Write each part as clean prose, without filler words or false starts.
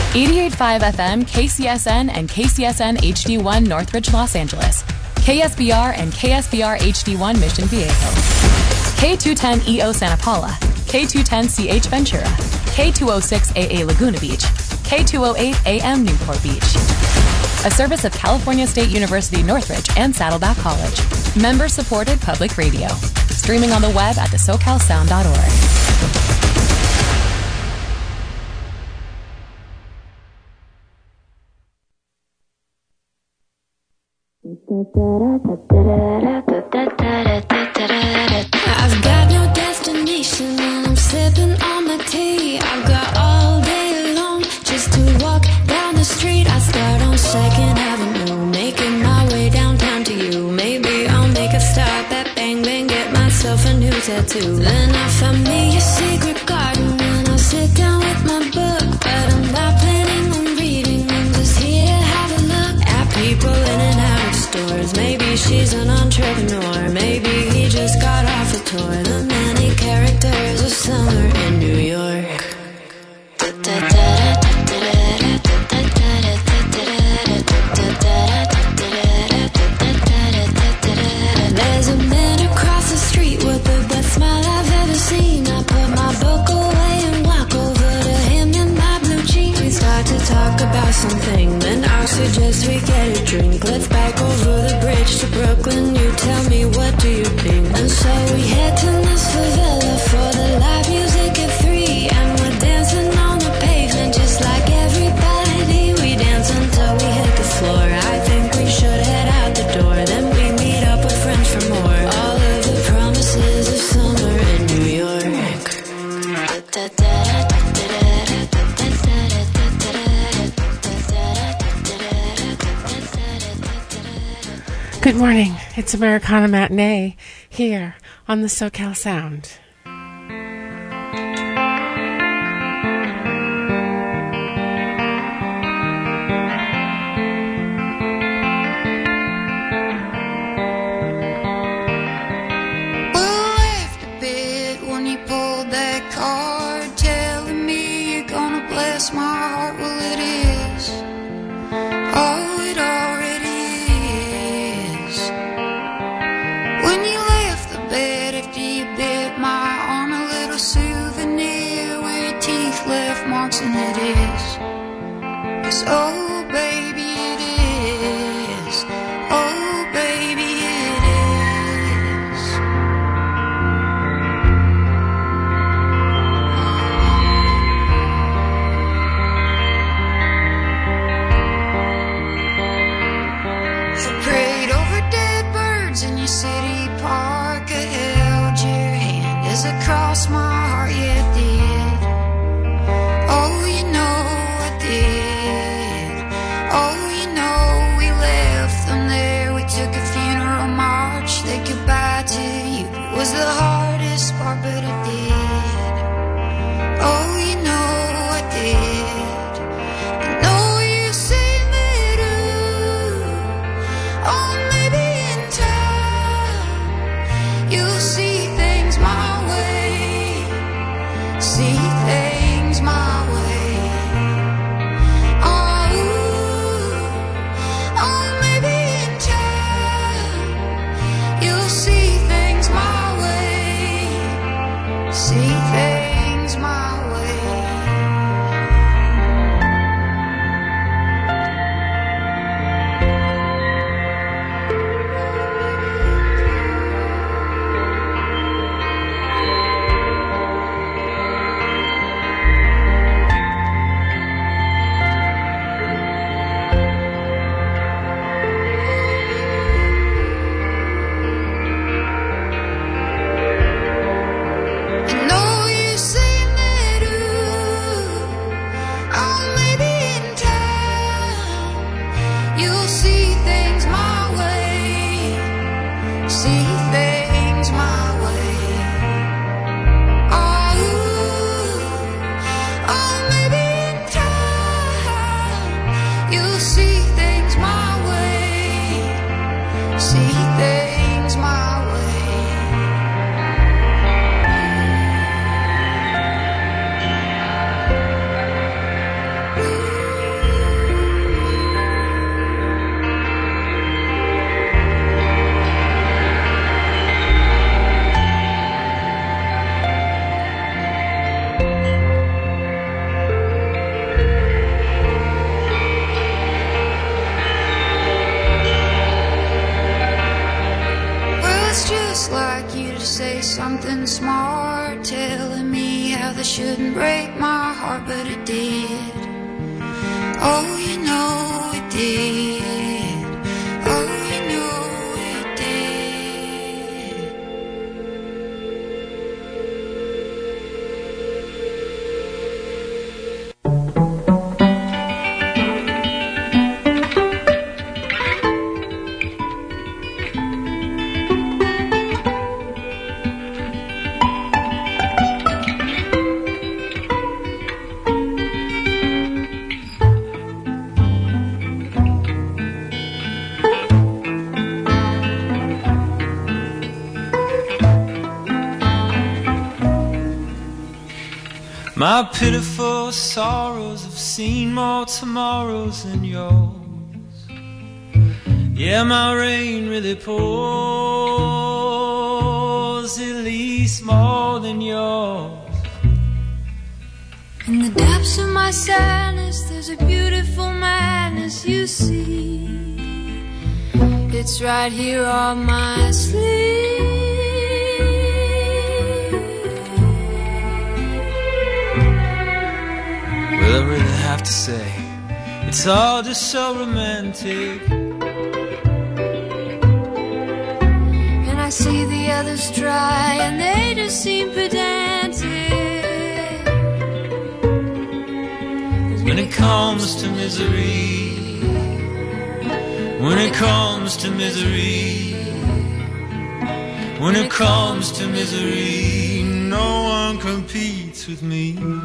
88.5 FM, KCSN, and KCSN HD1 Northridge, Los Angeles. KSBR and KSBR HD1 Mission Viejo. K210EO Santa Paula. K210CH Ventura. K206AA Laguna Beach. K208AM Newport Beach. A service of California State University Northridge and Saddleback College. Member-supported public radio. Streaming on the web at thesocalsound.org. I've got no destination and I'm sipping on my tea. I've got all day long just to walk down the street. I start on 2nd Avenue, making my way downtown to you. Maybe I'll make a stop at Bang Bang, get myself a new tattoo. Then I find me a secret garden and I'll sit down with my book. But I'm not planning on reading, I'm just here to have a look at people in and out of stores. Maybe she's an entrepreneur, maybe he just got off a tour. The many characters of summer in New York. There's a man across the street with the best smile I've ever seen. I put my book away and walk over to him in my blue jeans. We start to talk about something, then I'll suggest we get a drink. Let's bike over the bridge to Brooklyn. You tell me, what do you think? And so we head to this favela for the live music at 3. And we're dancing on the pavement just like everybody. We dance until we hit the floor. I think we should head out the door. Then we meet up with friends for more. All of the promises of summer in New York. Good morning. It's Americana Matinee here on the SoCal Sound. My heart, well it is. Oh, it already is. When you left the bed after you bit my arm, a little souvenir where your teeth left marks, and it is. 'Cause oh baby it is. Oh baby it is. Prayed over dead birds in your city park. I held your hand as I crossed my heart, yeah, it did. Oh, you know I did. Oh, to say something smart, telling me how this shouldn't break my heart, but it did. Oh, you know it did. Oh, you know it did. My pitiful sorrows have seen more tomorrows than yours. Yeah, my rain really pours, at least more than yours. In the depths of my sadness, there's a beautiful madness, you see. It's right here on my sleeve. Well, I really have to say, it's all just so romantic. And I see the others try, and they just seem pedantic. 'Cause when it comes to misery, when it comes to misery, when it comes to misery, no one competes with me.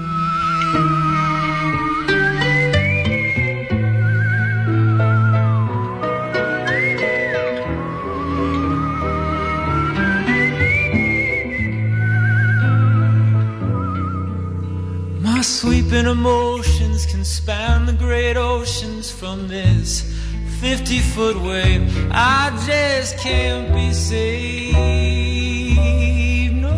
My sweeping emotions can span the great oceans from this 50-foot wave. I just can't be saved. No,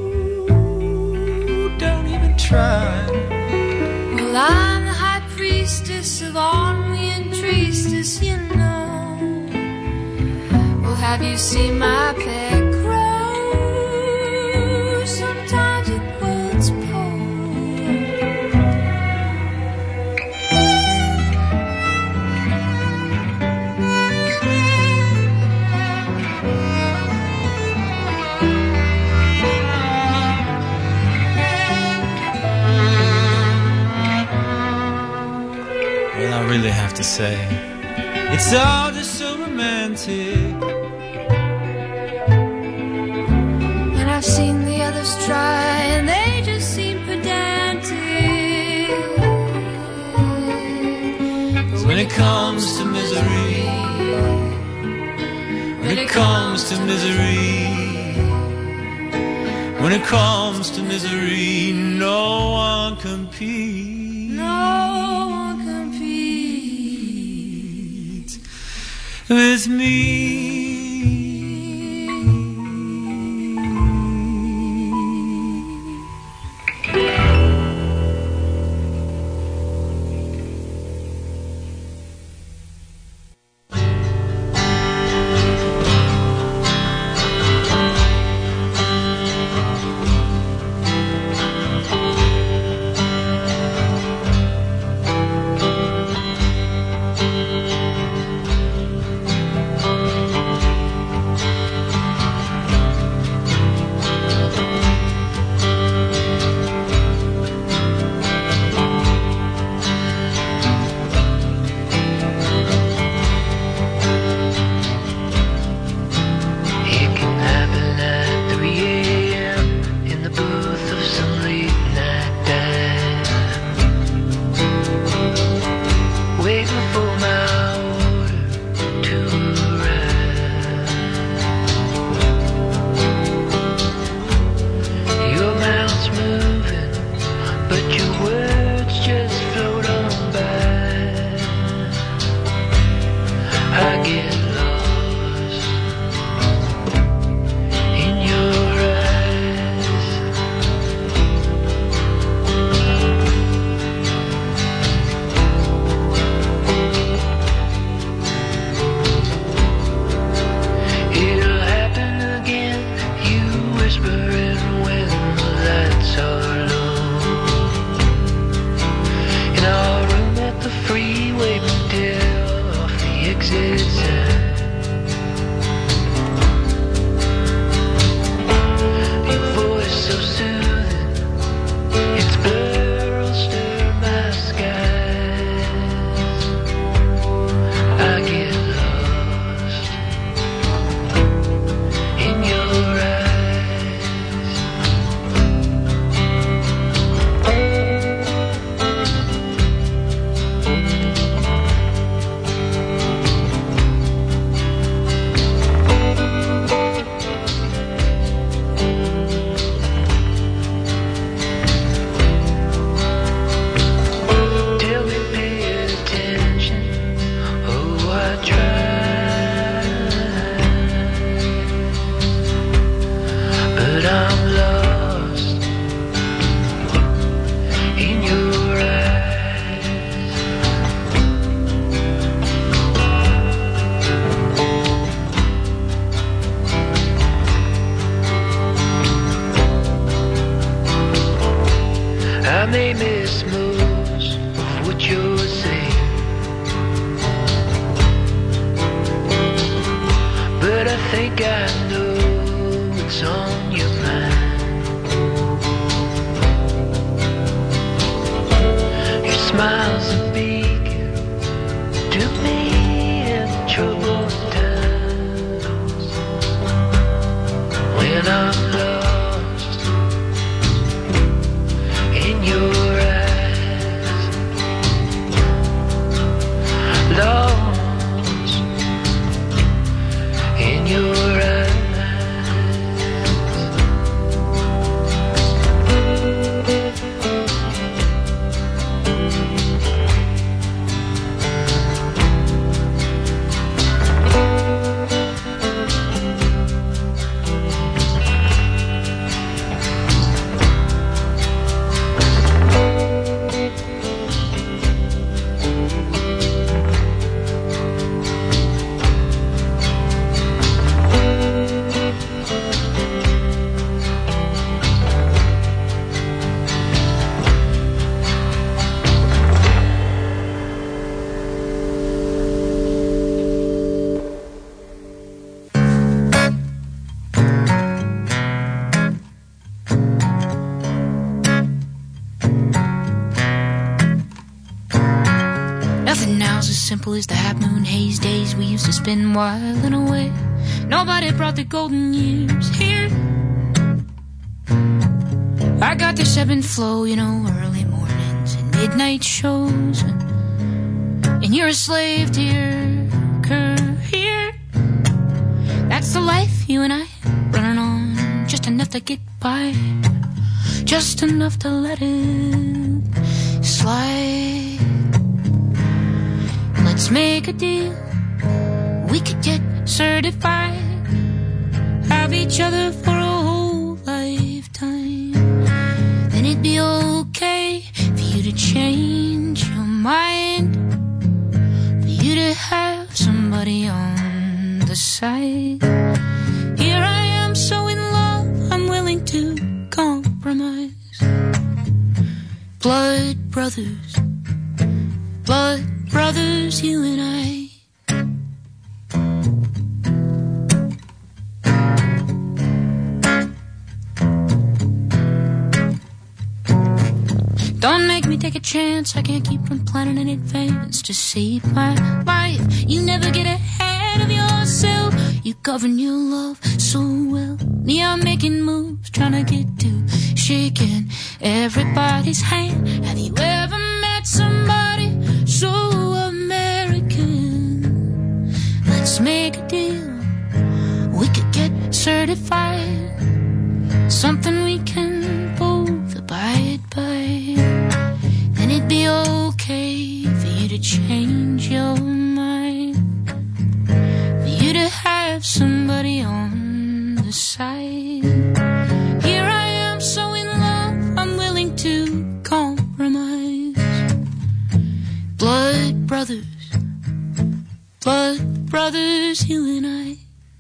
don't even try. Well, I'm the high priestess of ennui and tristesse, you know. Well, have you seen my pet grow? Sometimes it quotes I really have to say, it's all just so romantic. And I've seen the others try, and they just seem pedantic. 'Cause when it comes to misery, when it comes to misery, when it comes to misery, no one competes. No one competes with me. think I know what's on your mind. Your smile's a beacon to me in troubled times. When I'm lost in your eyes, lost in your eyes. Simple as the half-moon haze days we used to spend whiling away. Nobody brought the golden years here. I got this ebb and flow, you know, early mornings and midnight shows. And you're a slave to your career. That's the life you and I running on, just enough to get by, just enough to let it slide. Let's make a deal. We could get certified, have each other for a whole lifetime. Then it'd be okay for you to change your mind, for you to have somebody on the side. Here I am, so in love, I'm willing to compromise. Blood brothers, blood brothers, you and I. Don't make me take a chance I can't keep from planning in advance to save my life. You never get ahead of yourself. You govern your love so well. Me, I'm making moves, trying to get to shaking everybody's hand. Have you ever met somebody so American? Let's make a deal. We could get certified, something we can both abide by. Then it'd be okay for you to change your mind, for you to have somebody on the side. Here I am, so in love, I'm willing to compromise. Blood brothers, you and I.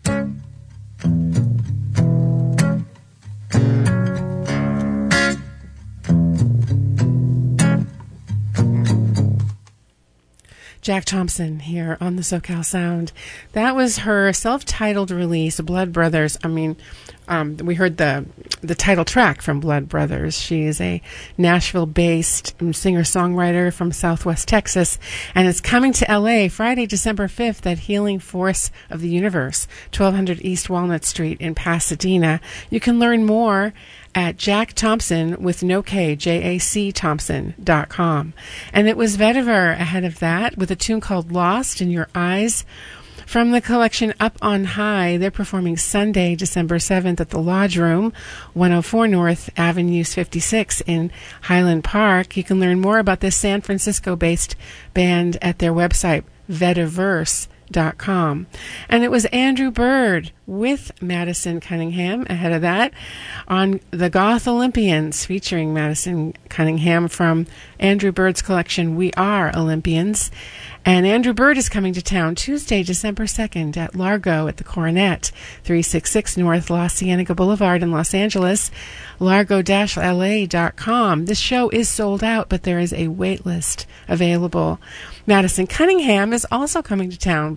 Jack Thompson here on the SoCal Sound. That was her self-titled release, Blood Brothers. I mean, we heard the title track from Blood Brothers. She is a Nashville-based singer-songwriter from Southwest Texas, and it's coming to L.A. Friday, December 5th at Healing Force of the Universe, 1200 East Walnut Street in Pasadena. You can learn more at Jack Thompson with no K, JACThompson.com. And it was Vetiver ahead of that with a tune called Lost in Your Eyes from the collection Up on High. They're performing Sunday, December 7th at the Lodge Room, 104 North Avenue 56 in Highland Park. You can learn more about this San Francisco-based band at their website, Vetiverse.com. And it was Andrew Bird with Madison Cunningham ahead of that on the Goth Olympians, featuring Madison Cunningham from Andrew Bird's collection We Are Olympians. And Andrew Bird is coming to town Tuesday, December 2nd at Largo at the Coronet, 366 North La Cienega Boulevard in Los Angeles, largo-la.com. This show is sold out, but there is a wait list available. Madison Cunningham is also coming to town,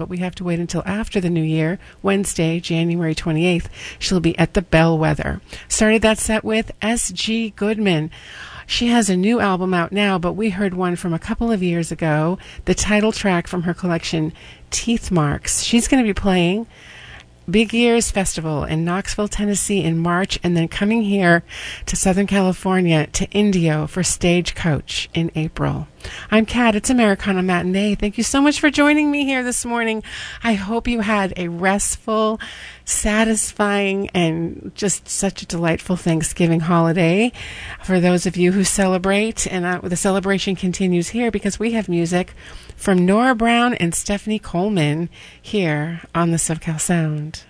but we have to wait until after the new year, Wednesday, January 28th. She'll be at the Bellwether. Started that set with S.G. Goodman. She has a new album out now, but we heard one from a couple of years ago, the title track from her collection, Teeth Marks. She's going to be playing Big Ears Festival in Knoxville, Tennessee in March, and then coming here to Southern California to Indio for Stagecoach in April. I'm Kat. It's Americana Matinee. Thank you so much for joining me here this morning. I hope you had a restful, satisfying, and just such a delightful Thanksgiving holiday. For those of you who celebrate, and the celebration continues here because we have music from Nora Brown and Stephanie Coleman here on the SoCal Sound.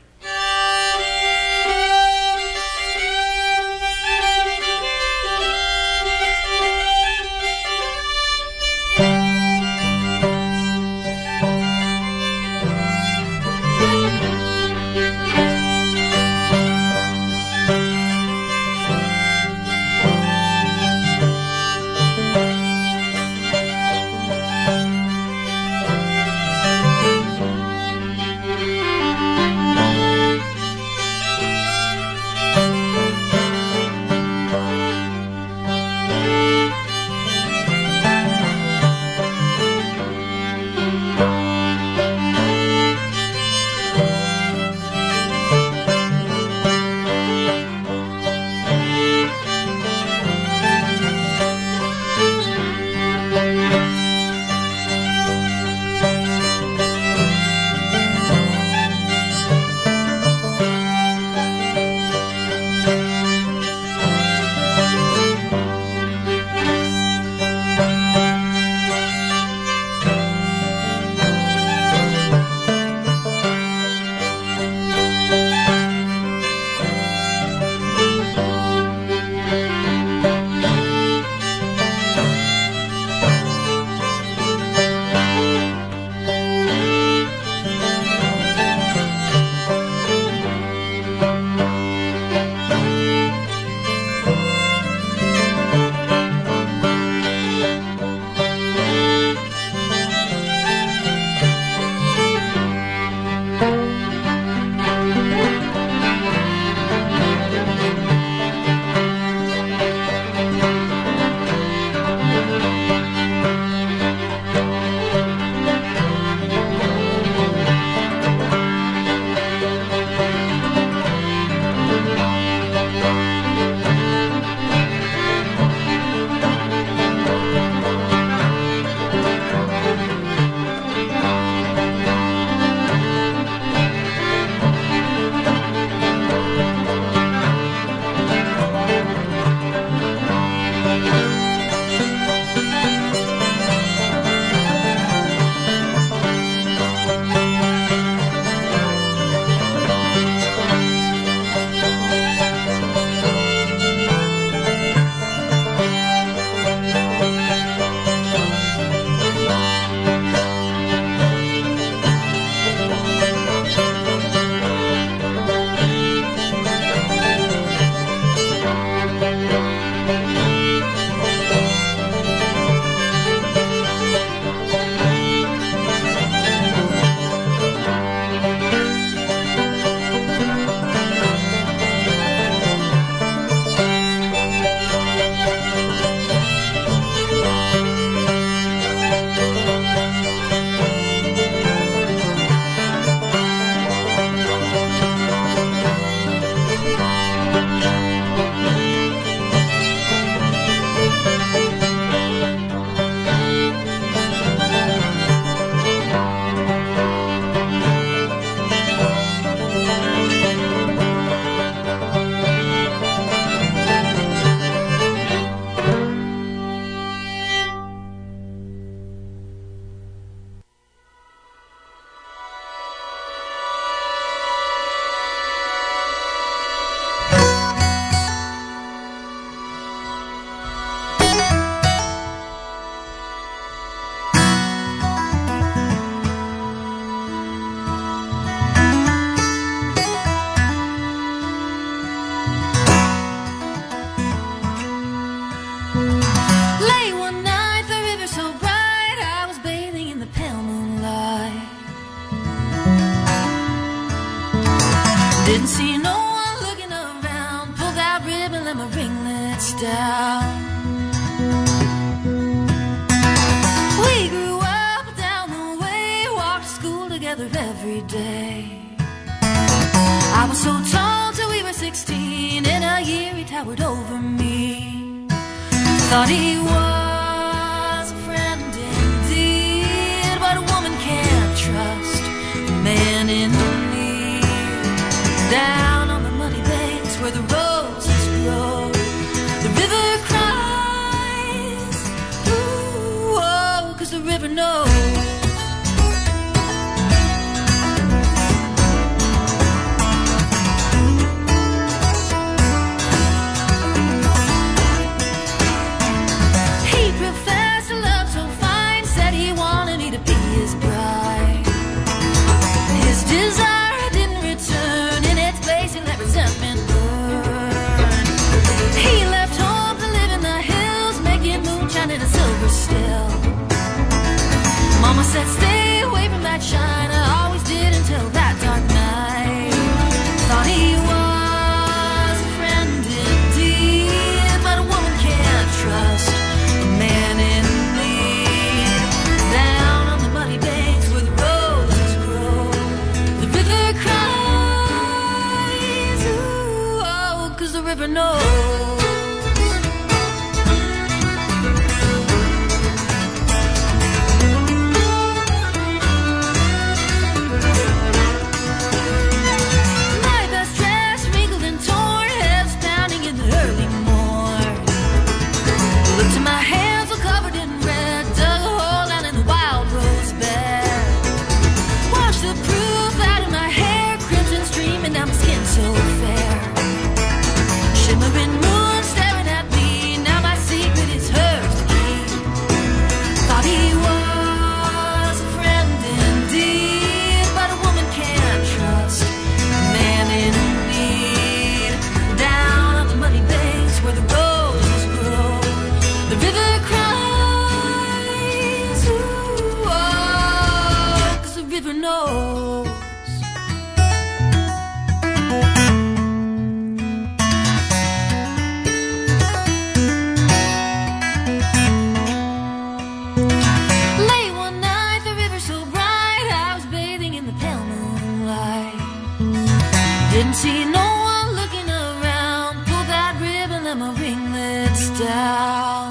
every day. I was so tall till we were 16. In a year he towered over me. Thought he was a friend indeed, but a woman can't trust a man in need. Down on the muddy banks where the roses grow, the river cries, ooh, oh, 'cause the river knows. Desire didn't return, in its place he let resentment burn. He left home to live in the hills, making moonshine in a silver still. Mama said stay away from that shine, I always did until that dark night. Thought he was a friend indeed, but a woman can't trust a man in need. Down on the muddy banks where the roses grow, the river cries, ooh, oh, 'cause the river knows. My best dress wrinkled and torn, heads pounding in the early morn. Looked at my hands all covered in red, dug a hole out in the wild rose bed. Washed the proof out of my hair, crimson streaming down my skin so fair. Shimmering moon staring at me, now my secret is hers to keep. Thought he was a friend indeed, but a woman can't trust a man in need. Down on the muddy banks where the roses grow, the river cries, ooh, oh, 'cause the river knows. Late one night, the river so bright, I was bathing in the pale moonlight. Didn't see no one looking around, pulled that ribbon, let my ringlets down.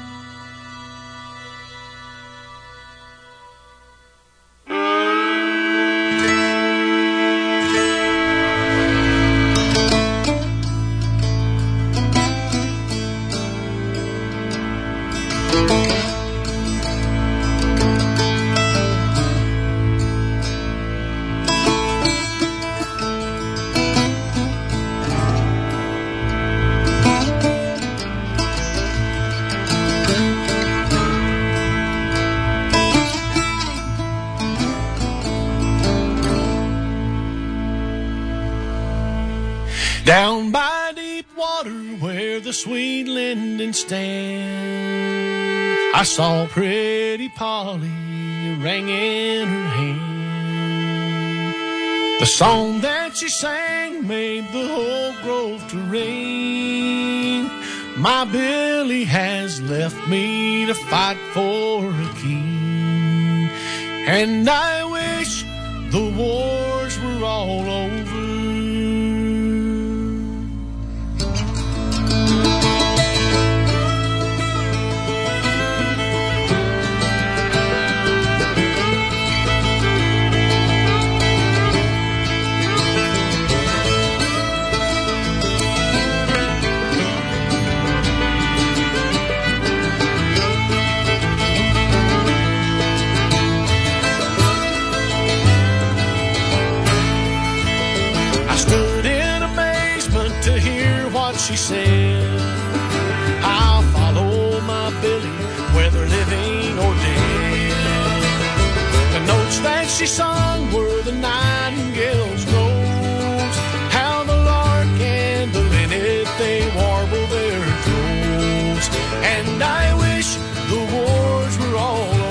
Down by deep water where the sweet linden stand, I saw pretty Polly, a ring in her hand. The song that she sang made the whole grove to ring. My Billy has left me to fight for a king, and I wish the wars were all over. She said, I'll follow my Billy, whether living or dead. The notes that she sung were the nightingale's notes, how the lark and the linnet, they warble their throats. And I wish the wars were all over.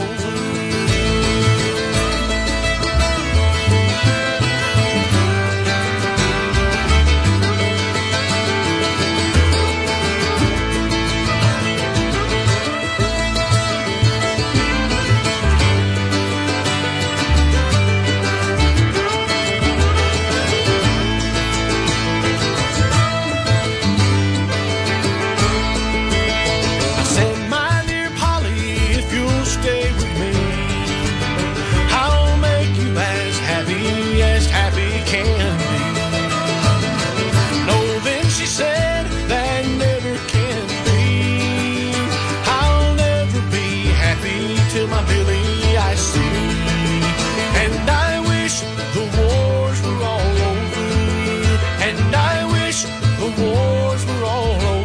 till my Billy I see. And I wish the wars were all over. And I wish the wars were all over.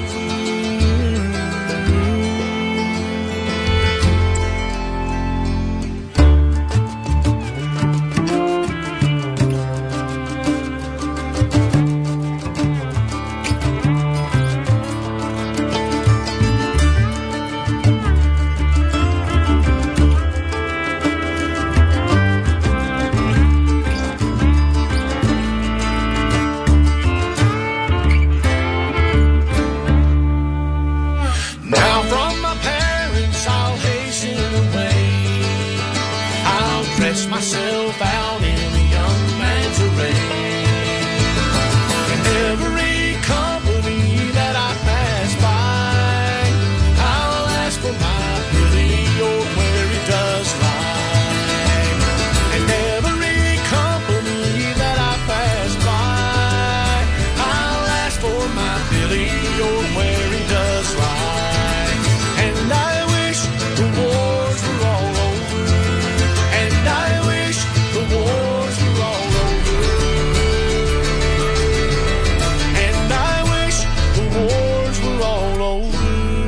Myself out in a young man's array. And every company that I pass by, I'll ask for my Billy or where he does lie. And every company that I pass by, I'll ask for my Billy or where he does lie. And I wish the wars were all over. And I wish the wars were all over. And I wish the wars were all over.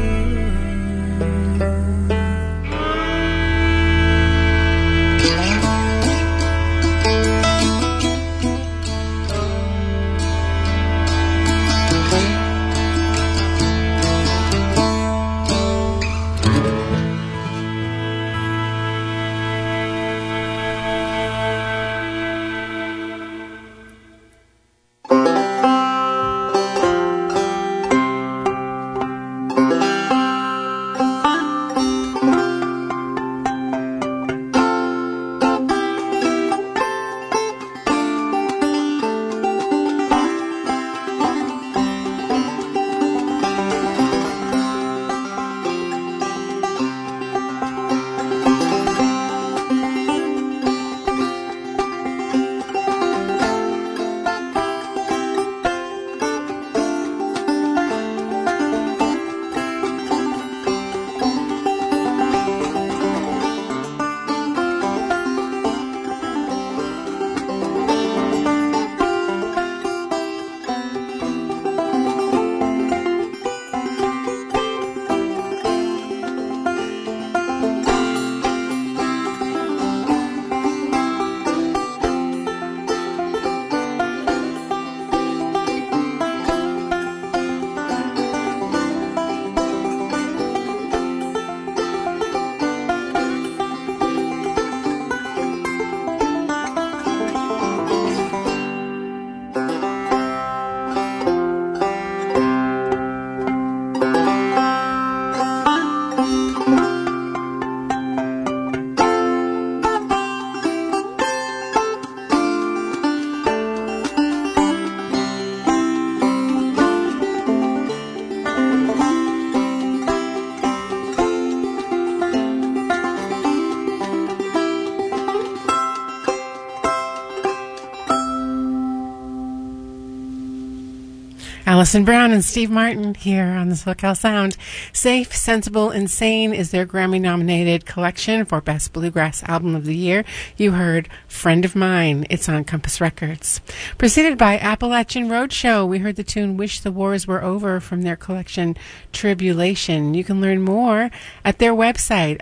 Alison Brown and Steve Martin here on the SoCal Sound. Safe, Sensible, Insane is their Grammy-nominated collection for Best Bluegrass Album of the Year. You heard Friend of Mine. It's on Compass Records. Preceded by Appalachian Roadshow, we heard the tune Wish the Wars Were Over from their collection Tribulation. You can learn more at their website,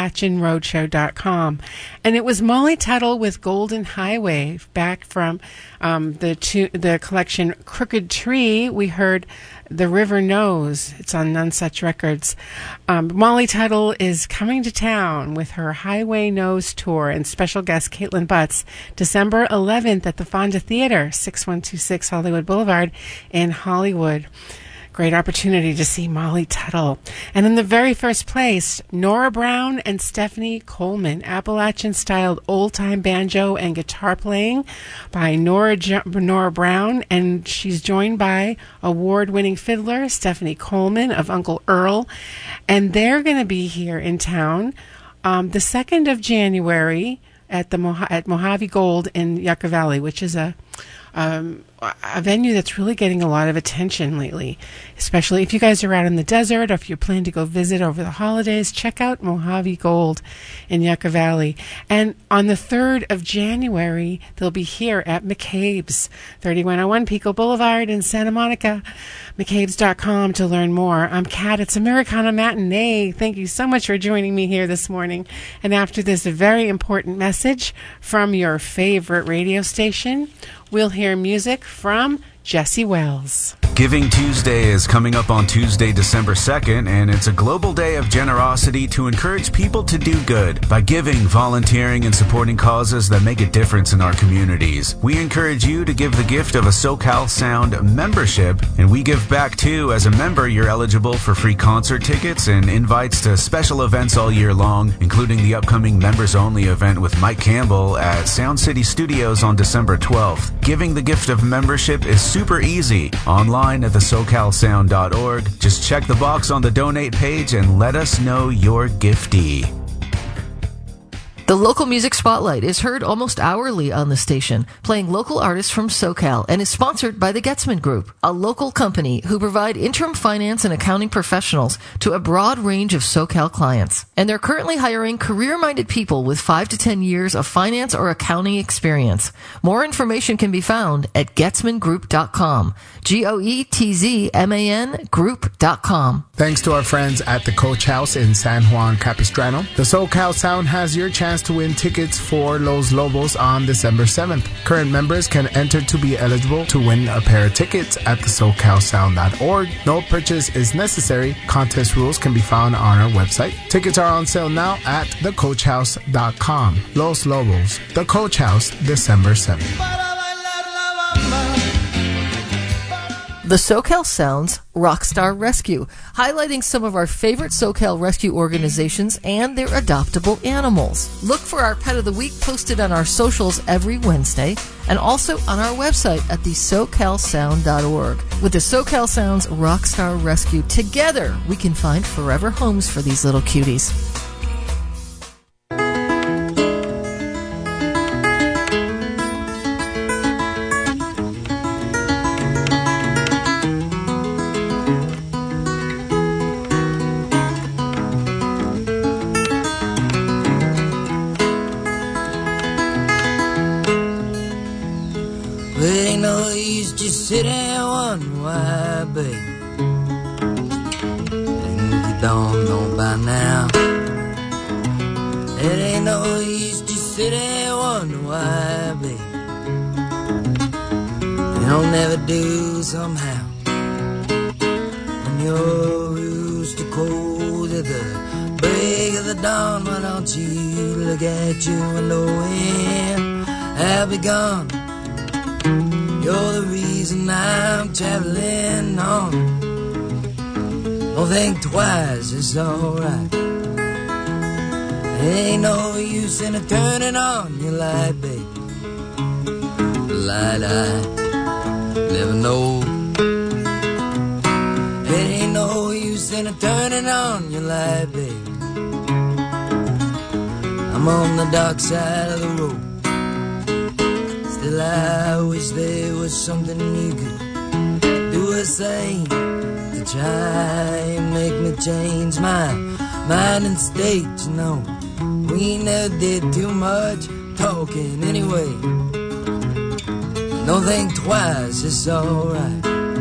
AppalachianRoadshow.com. And it was Molly Tuttle with Golden Highway back from the collection Crooked Tree. We heard The River Knows. It's on None Such Records. Molly Tuttle is coming to town with her Highway Knows tour and special guest Caitlin Butts December 11th at the Fonda Theater, 6126 Hollywood Boulevard in Hollywood. Great opportunity to see Molly Tuttle. And in the very first place, Nora Brown and Stephanie Coleman, Appalachian-styled old-time banjo and guitar playing by Nora Brown, and she's joined by award-winning fiddler Stephanie Coleman of Uncle Earl, and they're going to be here in town the 2nd of January at Mojave Gold in Yucca Valley, which is a a venue that's really getting a lot of attention lately, especially if you guys are out in the desert or if you plan to go visit over the holidays. Check out Mojave Gold in Yucca Valley. And on the 3rd of January, they'll be here at McCabe's, 3101 Pico Boulevard in Santa Monica. McCabe's.com to learn more. I'm Kat. It's Americana Matinee. Thank you so much for joining me here this morning. And after this very important message from your favorite radio station, we'll hear music from Jesse Wells. Giving Tuesday is coming up on Tuesday, December 2nd, and it's a global day of generosity to encourage people to do good by giving, volunteering, and supporting causes that make a difference in our communities. We encourage you to give the gift of a SoCal Sound membership, and we give back too. As a member, you're eligible for free concert tickets and invites to special events all year long, including the upcoming members-only event with Mike Campbell at Sound City Studios on December 12th. Giving the gift of membership is super easy. Online at the SoCalSound.org. Just check the box on the donate page and let us know your giftee. The Local Music Spotlight is heard almost hourly on the station, playing local artists from SoCal, and is sponsored by the Getzman Group, a local company who provide interim finance and accounting professionals to a broad range of SoCal clients. And they're currently hiring career-minded people with 5 to 10 years of finance or accounting experience. More information can be found at GetzmanGroup.com. GOETZMAN Group.com. Thanks to our friends at the Coach House in San Juan Capistrano, the SoCal Sound has your chance to win tickets for Los Lobos on December 7th. Current members can enter to be eligible to win a pair of tickets at the SoCalSound.org. No purchase is necessary. Contest rules can be found on our website. Tickets are on sale now at thecoachhouse.com. Los Lobos, the Coach House, December 7th. The SoCal Sounds Rockstar Rescue, highlighting some of our favorite SoCal rescue organizations and their adoptable animals. Look for our Pet of the Week posted on our socials every Wednesday and also on our website at thesocalsound.org. With the SoCal Sounds Rockstar Rescue, together we can find forever homes for these little cuties. Sit and wonder why, babe. And if you don't know by now, it ain't no use to sit and wonder why, babe. It'll never do somehow. When you're rooster cold at the break of the dawn, why don't you look at your window and I'll be gone. You're the reason I'm traveling on. Don't think twice, it's alright. Ain't no use in turning on your light, babe. The light I never know. It ain't no use in turning on your light, babe. I'm on the dark side of the road. Still I wish there was something you could do a thing to try and make me change my mind and state, you know. We never did too much talking anyway. Don't think twice, it's alright.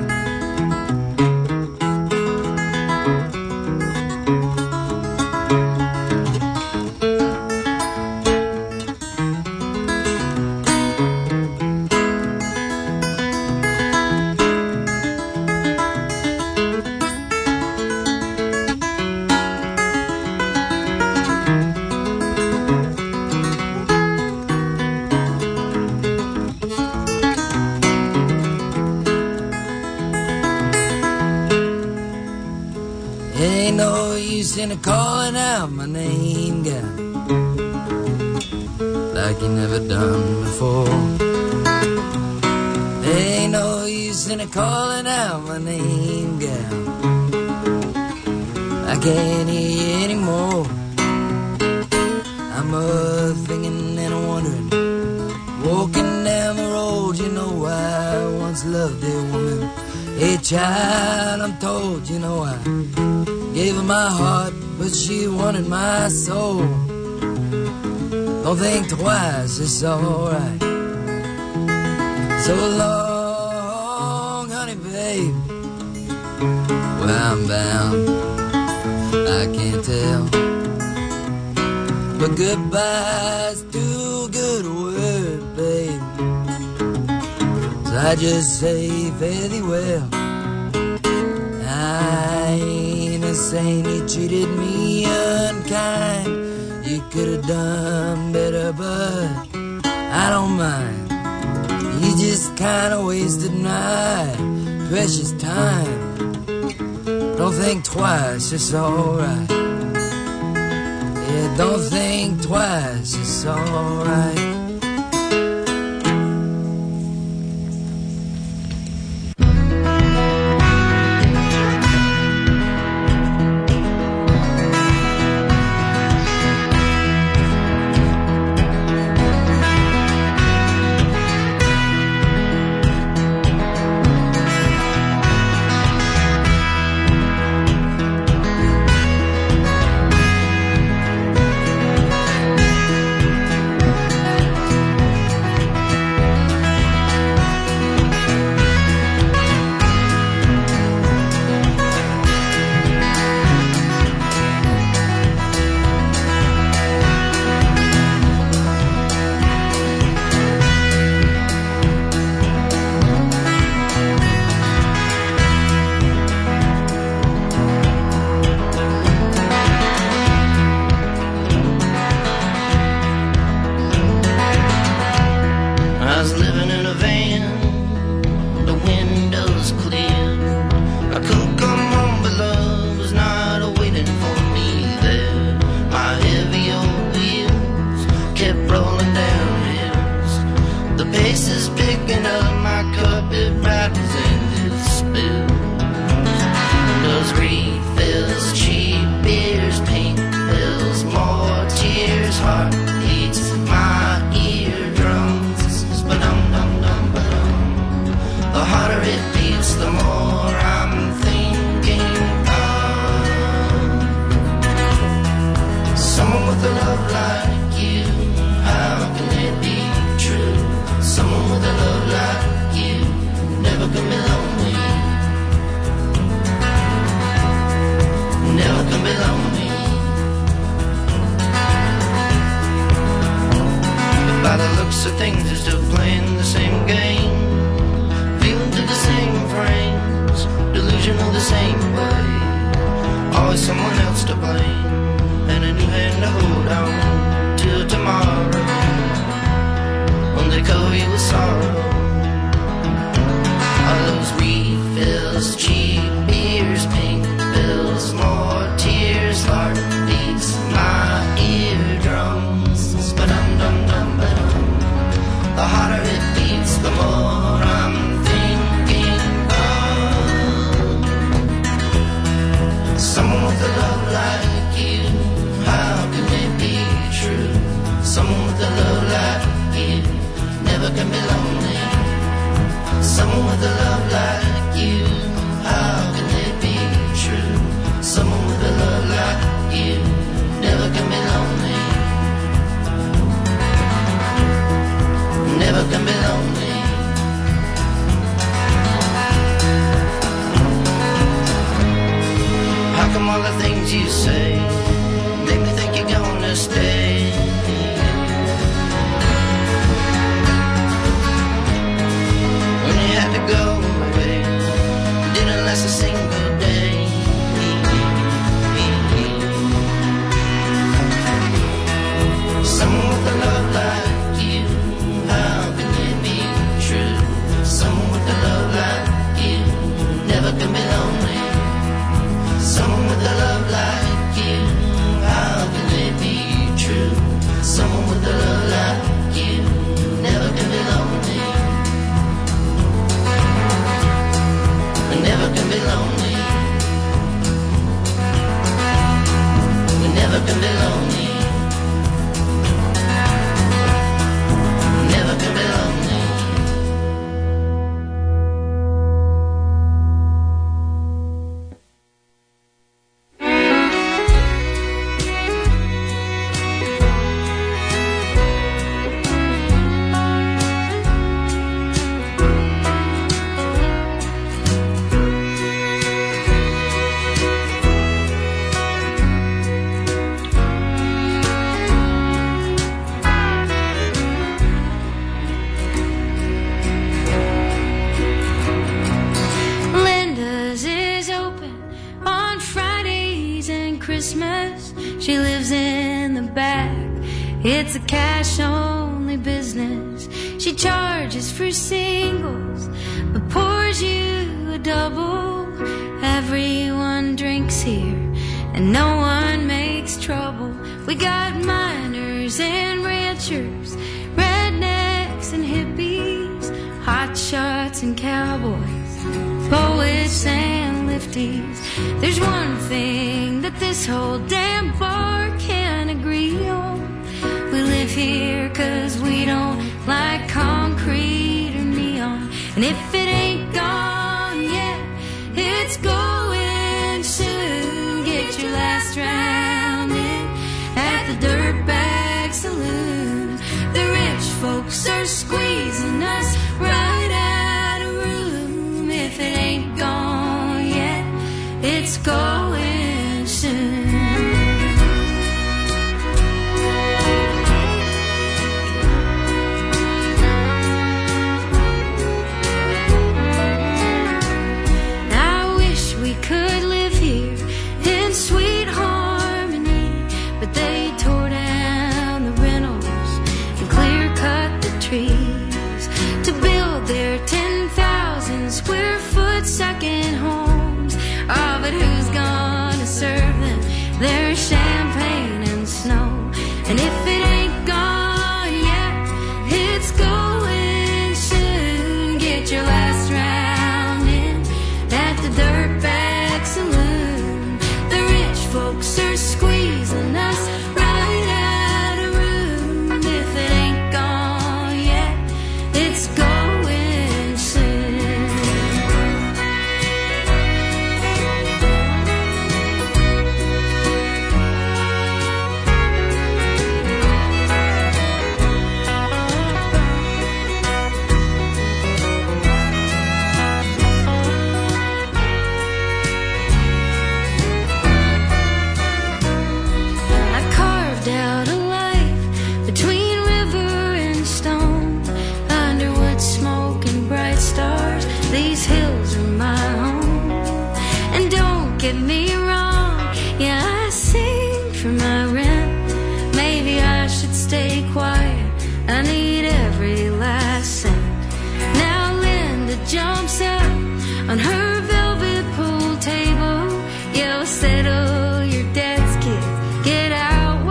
Calling out my name, gal, like you never done before. Ain't no use in calling out my name, gal. I can't hear you anymore. I'm thinking and wondering, walking down the road, you know why. once loved a woman. Hey child, I'm told, you know, I gave her my heart, but she wanted my soul. Don't think twice, it's alright. So long, honey, babe. Where I'm bound, I can't tell. But goodbye's too good a word, babe. So I just say fare thee well. I ain't a saint, you treated me unkind. You could have done better, but I don't mind. You just kinda wasted my precious time. Don't think twice, it's alright. Yeah, don't think twice, it's alright. It's a cash-only business. She charges for singles, but pours you a double. Everyone drinks here, and no one makes trouble. We got miners and ranchers, rednecks and hippies, hot shots and cowboys, poets and lifties. There's one thing that this whole damn bar can agree on. We live here 'cause we don't like concrete or neon. And if it ain't gone yet, it's going soon. Get your last round in at the Dirtbag Saloon. The rich folks are squeezing us right out of room. If it ain't gone yet, it's going soon. Could live here in sweet harmony, but they tore down the rentals and clear cut the trees to build their 10,000 square foot second homes. Oh, but who's gonna serve them their champagne and snow? And if it ain't gone yet, it's going soon. Get your last round in at the Dirtbag Saloon. The rich folks are squeezing us right out of room. If it ain't gone yet, it's going soon. Out a life between river and stone, under what smoke and bright stars. These hills are my home. And don't get me wrong, yeah, I sing for my rent. Maybe I should stay quiet, I need every last cent. Now Linda jumps up on her velvet pool table. Yo, settle your debts, kid, get out.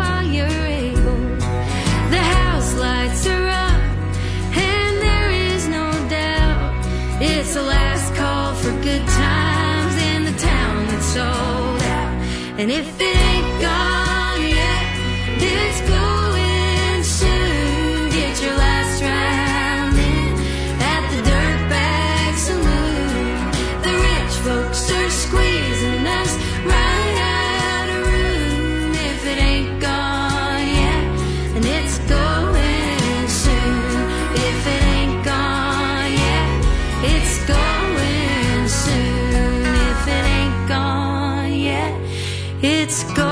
It's the last call for good times in the town that's sold out. And if it ain't gone yet, it's going soon. Get your last round in at the Dirtbag Saloon. The rich folks are squeezing us right out of room. If it ain't gone yet, and it's going soon. If it ain't gone yet, it's going soon. If it ain't gone yet, it's going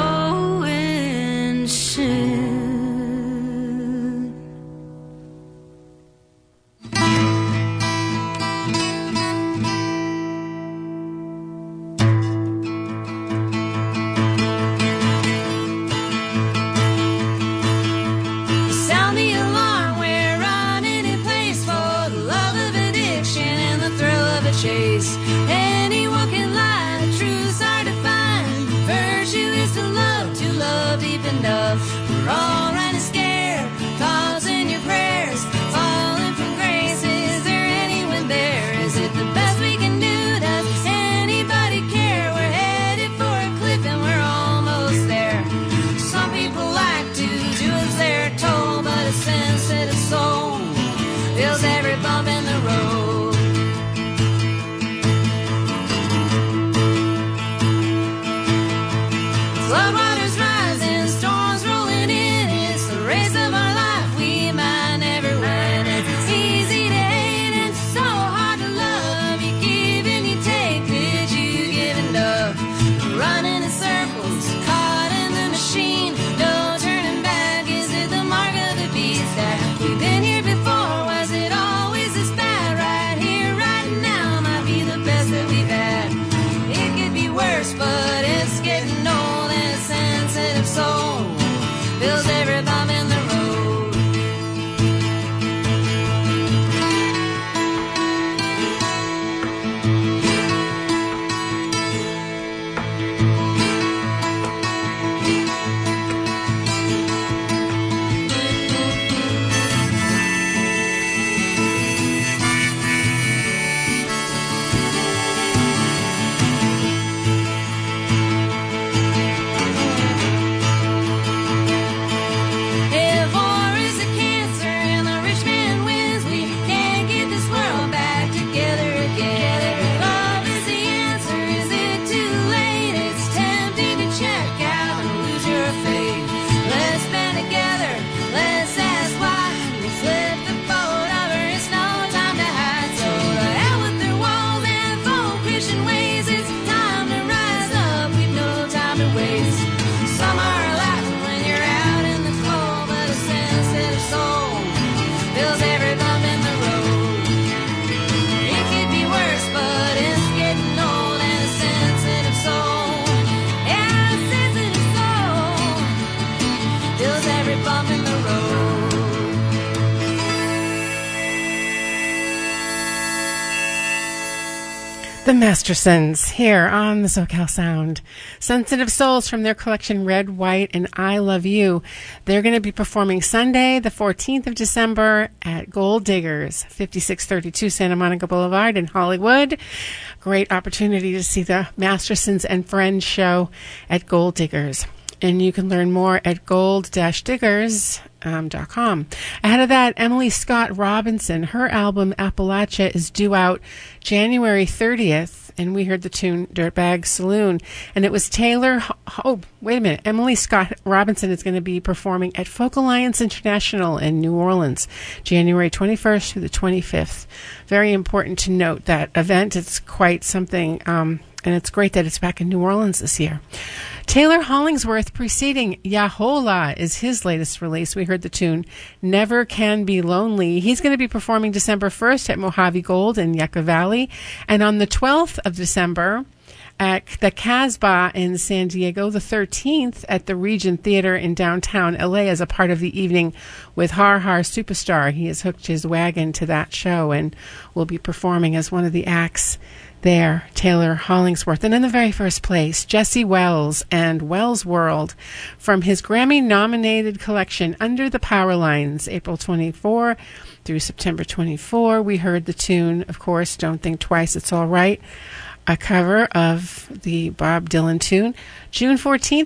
The Mastersons here on the SoCal Sound. Sensitive Souls from their collection Red, White, and I Love You. They're going to be performing Sunday, the 14th of December at Gold Diggers, 5632 Santa Monica Boulevard in Hollywood. Great opportunity to see the Mastersons and Friends show at Gold Diggers. And you can learn more at gold-diggers.com. Ahead of that, Emily Scott Robinson, her album Appalachia is due out January 30th, and we heard the tune Dirtbag Saloon. And it was Emily Scott Robinson is going to be performing at Folk Alliance International in New Orleans, January 21st through the 25th. Very important to note that event. It's quite something, and it's great that it's back in New Orleans this year. Taylor Hollingsworth preceding Yahola is his latest release. We heard the tune Never Can Be Lonely. He's going to be performing December 1st at Mojave Gold in Yucca Valley. And on the 12th of December at the Casbah in San Diego, the 13th at the Regent Theater in downtown LA as a part of the evening with Har Har Superstar. He has hooked his wagon to that show and will be performing as one of the acts there, Taylor Hollingsworth. And in the very first place, Jesse Wells and Wells World from his Grammy-nominated collection Under the Power Lines, April 24 through September 24. We heard the tune, of course, Don't Think Twice, It's All Right, a cover of the Bob Dylan tune. June 14th,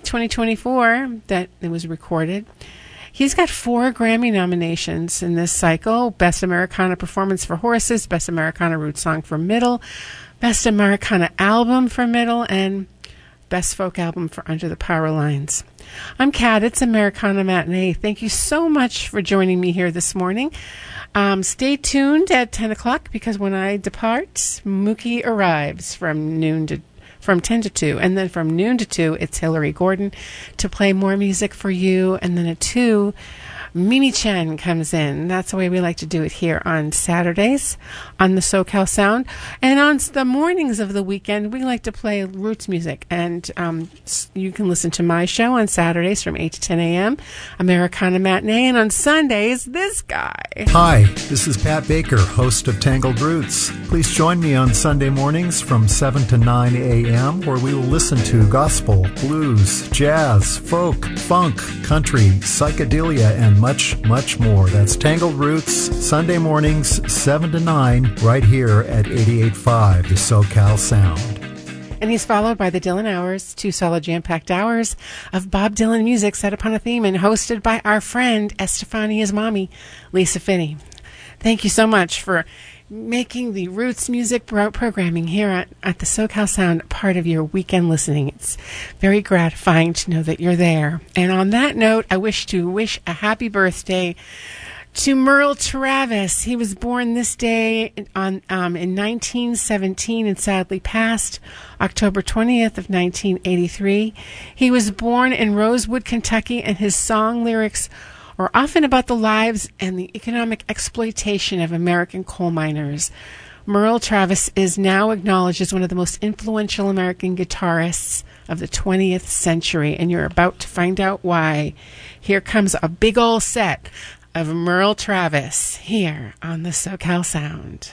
2024, that it was recorded. He's got 4 Grammy nominations in this cycle: Best Americana Performance for Horses, Best Americana Root Song for Middle, Best Americana Album for Middle, and Best Folk Album for Under the Power Lines. I'm Kat. It's Americana Matinee. Thank you so much for joining me here this morning. Stay tuned at 10 o'clock because when I depart, Mookie arrives from 10 to 2. And then from noon to 2, it's Hillary Gordon to play more music for you. And then at 2, Mimi Chen comes in. That's the way we like to do it here on Saturdays on the SoCal Sound. And on the mornings of the weekend, we like to play roots music. And you can listen to my show on Saturdays from 8 to 10 a.m., Americana Matinee. And on Sundays, this guy. Hi, this is Pat Baker, host of Tangled Roots. Please join me on Sunday mornings from 7 to 9 a.m., where we will listen to gospel, blues, jazz, folk, funk, country, psychedelia, and much, much more. That's Tangled Roots, Sunday mornings, 7 to 9, right here at 88.5, the SoCal Sound. And he's followed by the Dylan Hours, 2 solid jam-packed hours of Bob Dylan music set upon a theme and hosted by our friend Estefania's mommy, Lisa Finney. Thank you so much for making the Roots music programming here at the SoCal Sound part of your weekend listening. It's very gratifying to know that you're there. And on that note, I wish a happy birthday to Merle Travis. He was born this day in 1917 and sadly passed October 20th of 1983. He was born in Rosewood, Kentucky, and his song lyrics are often about the lives and the economic exploitation of American coal miners. Merle Travis is now acknowledged as one of the most influential American guitarists of the 20th century, and you're about to find out why. Here comes a big old set of Merle Travis here on the SoCal Sound.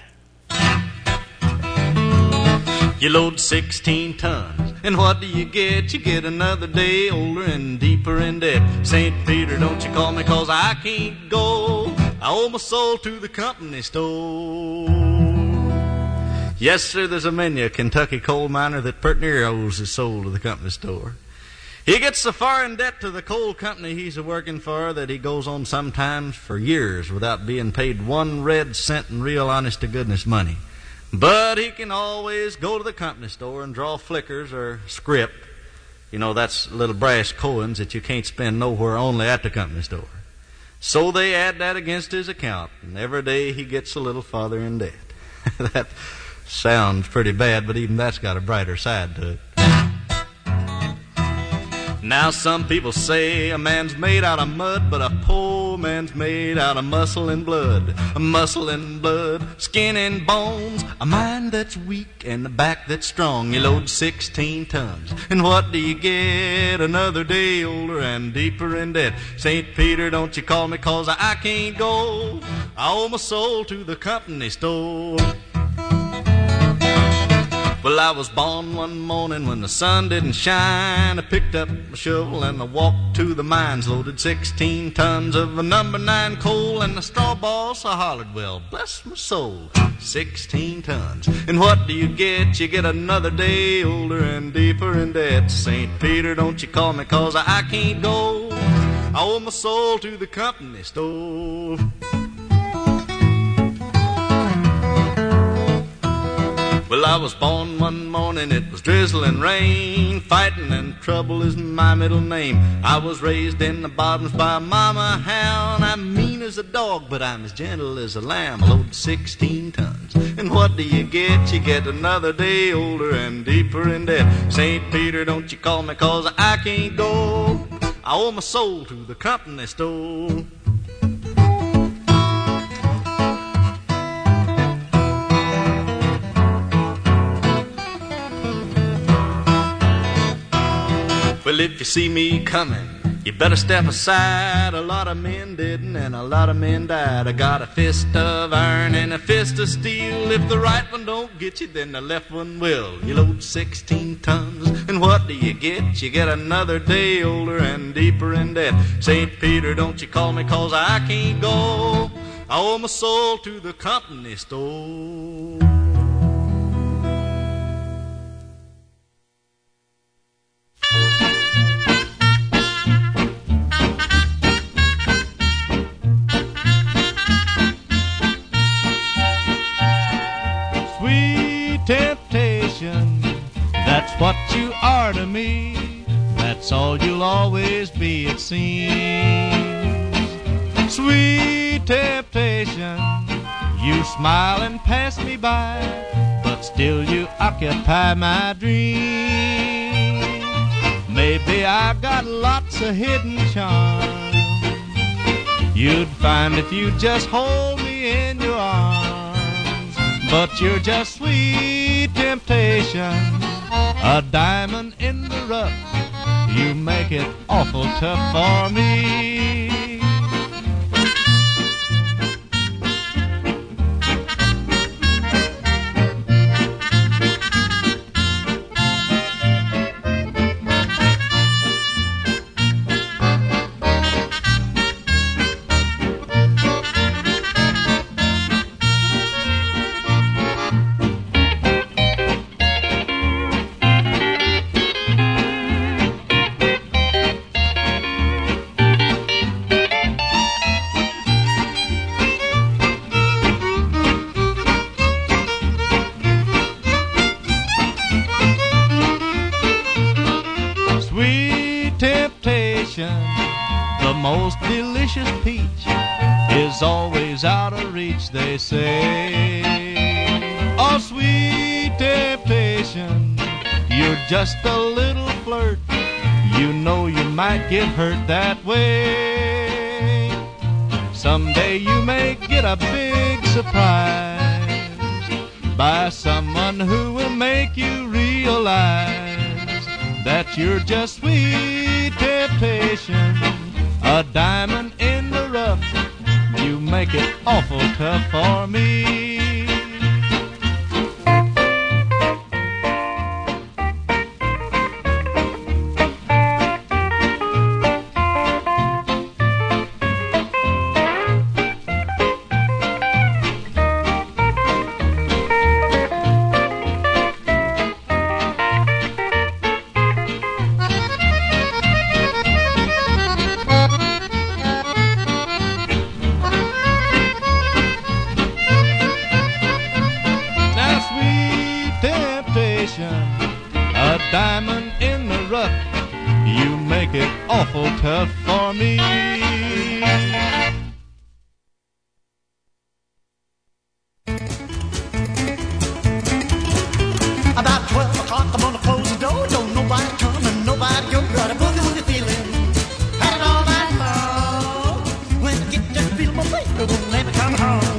You load 16 tons, and what do you get? You get another day older and deeper in debt. St. Peter, don't you call me, 'cause I can't go. I owe my soul to the company store. Yes, sir, there's a many a Kentucky coal miner that pert near owes his soul to the company store. He gets so far in debt to the coal company he's a-working for that he goes on sometimes for years without being paid 1 red cent in real honest-to-goodness money. But he can always go to the company store and draw flickers or scrip. You know, that's little brass coins that you can't spend nowhere, only at the company store. So they add that against his account, and every day he gets a little farther in debt. That sounds pretty bad, but even that's got a brighter side to it. Now some people say a man's made out of mud, but a poor man's made out of muscle and blood. Muscle and blood, skin and bones, a mind that's weak and a back that's strong. You load 16 tons, and what do you get? Another day older and deeper in debt. St. Peter, don't you call me, 'cause I can't go. I owe my soul to the company store. Well, I was born one morning when the sun didn't shine. I picked up my shovel and I walked to the mines, loaded 16 tons of a number 9 coal, and the straw boss I hollered, well, bless my soul, 16 tons. And what do you get? You get another day older and deeper in debt. St. Peter, don't you call me, 'cause I can't go. I owe my soul to the company store. Well, I was born one morning, it was drizzling rain. Fighting and trouble is my middle name. I was raised in the bottoms by Mama Hound. I'm mean as a dog, but I'm as gentle as a lamb. I load 16 tons. And what do you get? You get another day older and deeper in debt. St. Peter, don't you call me, 'cause I can't go. I owe my soul to the company store. Well, if you see me coming, you better step aside. A lot of men didn't and a lot of men died. I got a fist of iron and a fist of steel. If the right one don't get you, then the left one will. You load 16 tons, and what do you get? You get another day older and deeper in debt. St. Peter, don't you call me, 'cause I can't go. I owe my soul to the company store. Temptation, that's what you are to me. That's all you'll always be, it seems. Sweet temptation, you smile and pass me by, but still you occupy my dreams. Maybe I got lots of hidden charms you'd find if you just hold me in your arms. But you're just sweet temptation, a diamond in the rough. You make it awful tough for me. The most delicious peach is always out of reach, they say. Oh, sweet temptation, you're just a little flirt. You know you might get hurt that way. Someday you may get a big surprise by someone who will make you realize that you're just sweet temptation, a diamond in the rough. You make it awful tough for me. A diamond in the rough, you make it awful tough for me. About 12 o'clock, I'm gonna close the door. Don't nobody come and nobody go. Got a boogie woogie feeling, had it all night long. When I get that feeling, my baby won't let me come home.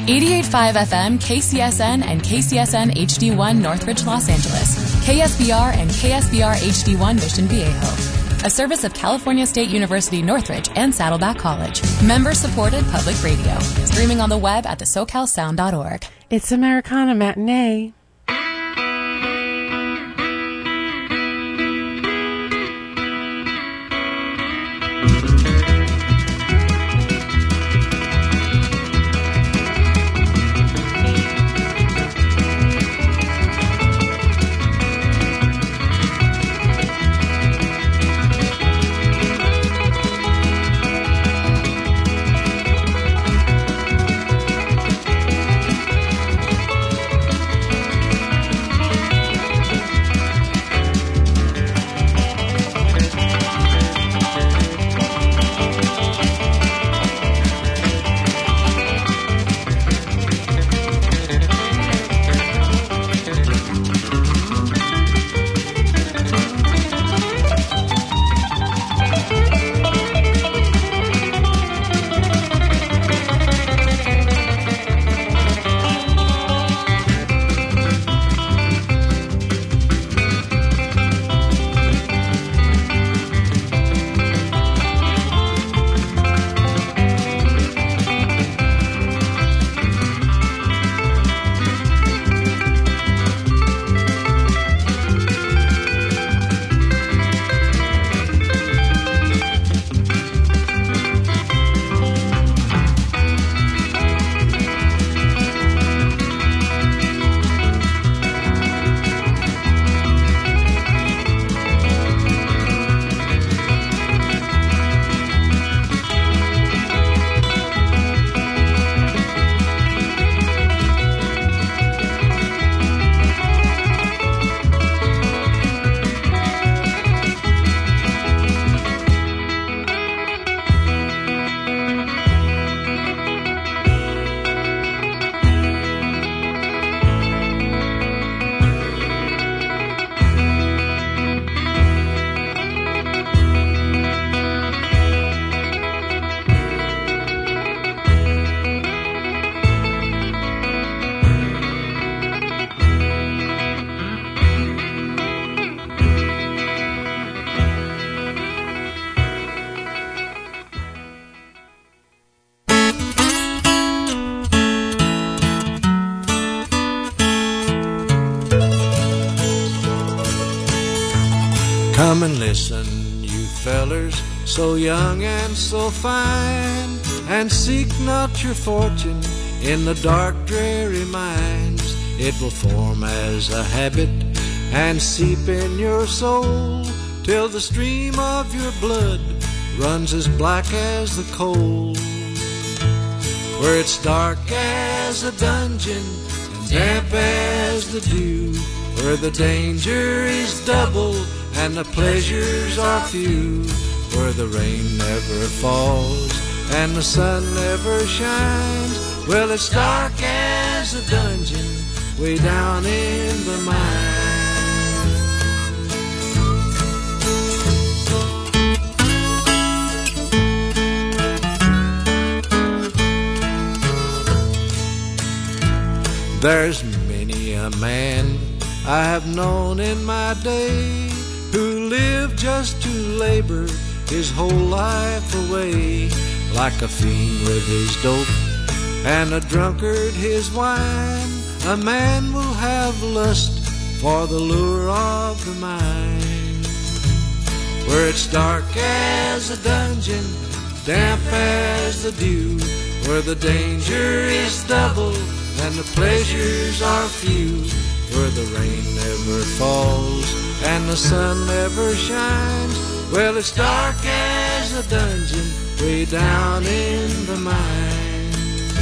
88.5 FM, KCSN, and KCSN HD1 Northridge, Los Angeles. KSBR and KSBR HD1 Mission Viejo. A service of California State University Northridge and Saddleback College. Member-supported public radio. Streaming on the web at thesocalsound.org. It's Americana Matinee. Come and listen, you fellers, so young and so fine, and seek not your fortune in the dark, dreary mines. It will form as a habit and seep in your soul, till the stream of your blood runs as black as the coal. Where it's dark as a dungeon and damp as the dew, where the danger is double and the pleasures are few, where the rain never falls and the sun never shines. Well, it's dark as a dungeon way down in the mine. There's many a man I have known in my day who lived just to labor his whole life away, like a fiend with his dope and a drunkard his wine. A man will have lust for the lure of the mind, where it's dark as a dungeon, damp as the dew, where the danger is double and the pleasures are few, where the rain never falls and the sun never shines. Well, it's dark as a dungeon way down in the mine.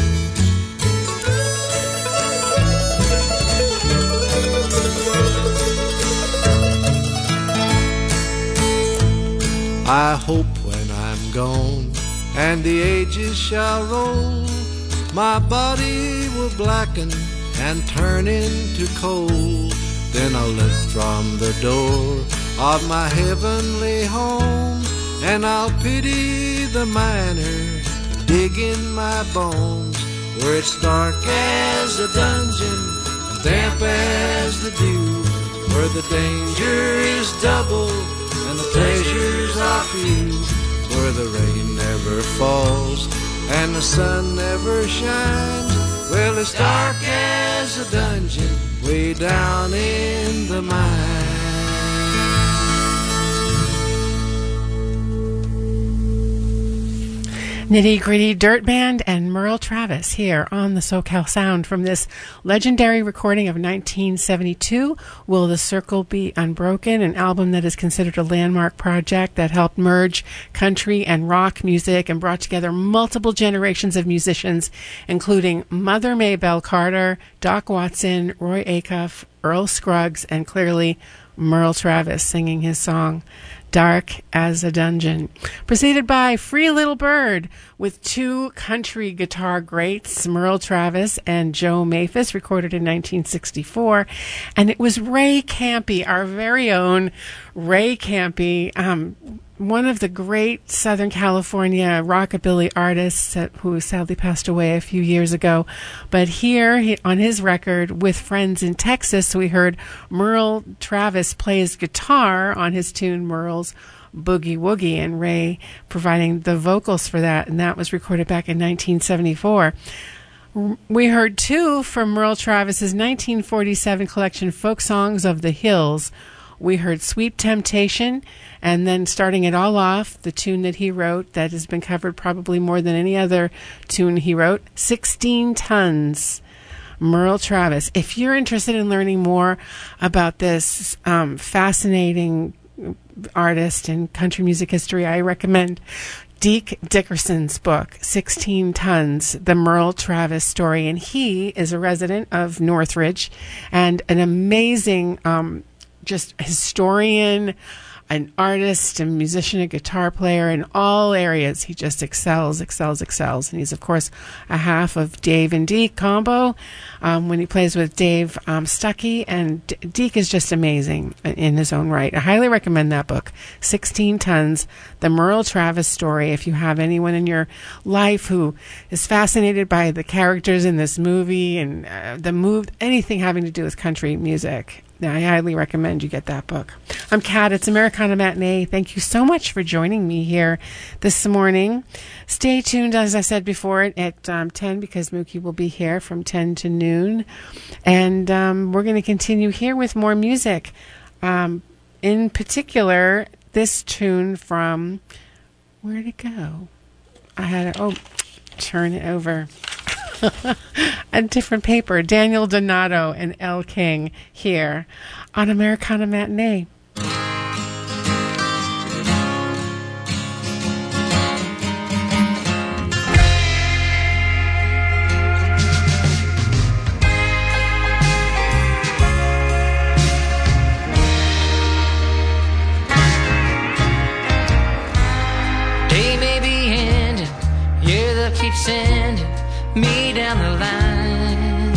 I hope when I'm gone and the ages shall roll, my body will blacken and turn into coal. Then I'll lift from the door of my heavenly home, and I'll pity the miner digging my bones, where it's dark as a dungeon, and damp as the dew, where the danger is double and the pleasures are few, where the rain never falls and the sun never shines. Well, it's dark as a dungeon way down in the mine. Nitty Gritty Dirt Band and Merle Travis here on the SoCal Sound from this legendary recording of 1972, Will the Circle Be Unbroken, an album that is considered a landmark project that helped merge country and rock music and brought together multiple generations of musicians, including Mother Maybelle Carter, Doc Watson, Roy Acuff, Earl Scruggs, and clearly Merle Travis singing his song Dark as a Dungeon. Preceded by Free Little Bird with two country guitar greats, Merle Travis and Joe Maphis, recorded in 1964. And it was Ray Campi, our very own Ray Campi, one of the great Southern California rockabilly artists who sadly passed away a few years ago. But here on his record with Friends in Texas, we heard Merle Travis play his guitar on his tune Merle's Boogie Woogie, and Ray providing the vocals for that, and that was recorded back in 1974. We heard two from Merle Travis's 1947 collection Folk Songs of the Hills. We heard Sweet Temptation, and then starting it all off, the tune that he wrote that has been covered probably more than any other tune he wrote, 16 Tons, Merle Travis. If you're interested in learning more about this fascinating artist in country music history, I recommend Deke Dickerson's book, 16 Tons, The Merle Travis Story. And he is a resident of Northridge and an amazing just historian, an artist, a musician, a guitar player in all areas. He just excels. And he's, of course, a half of Dave and Deke combo when he plays with Dave Stuckey. And Deke is just amazing in his own right. I highly recommend that book, 16 Tons, The Merle Travis Story. If you have anyone in your life who is fascinated by the characters in this movie and anything having to do with country music, I highly recommend you get that book. I'm Kat. It's Americana Matinee. Thank you so much for joining me here this morning. Stay tuned, as I said before, at 10, because Mookie will be here from 10 to noon. And we're going to continue here with more music. In particular, this tune from... Where'd it go? I had to... turn it over. A different paper. Daniel Donato and Elle King here on Americana Matinee. Day may be ending, year that keeps sending me down the line.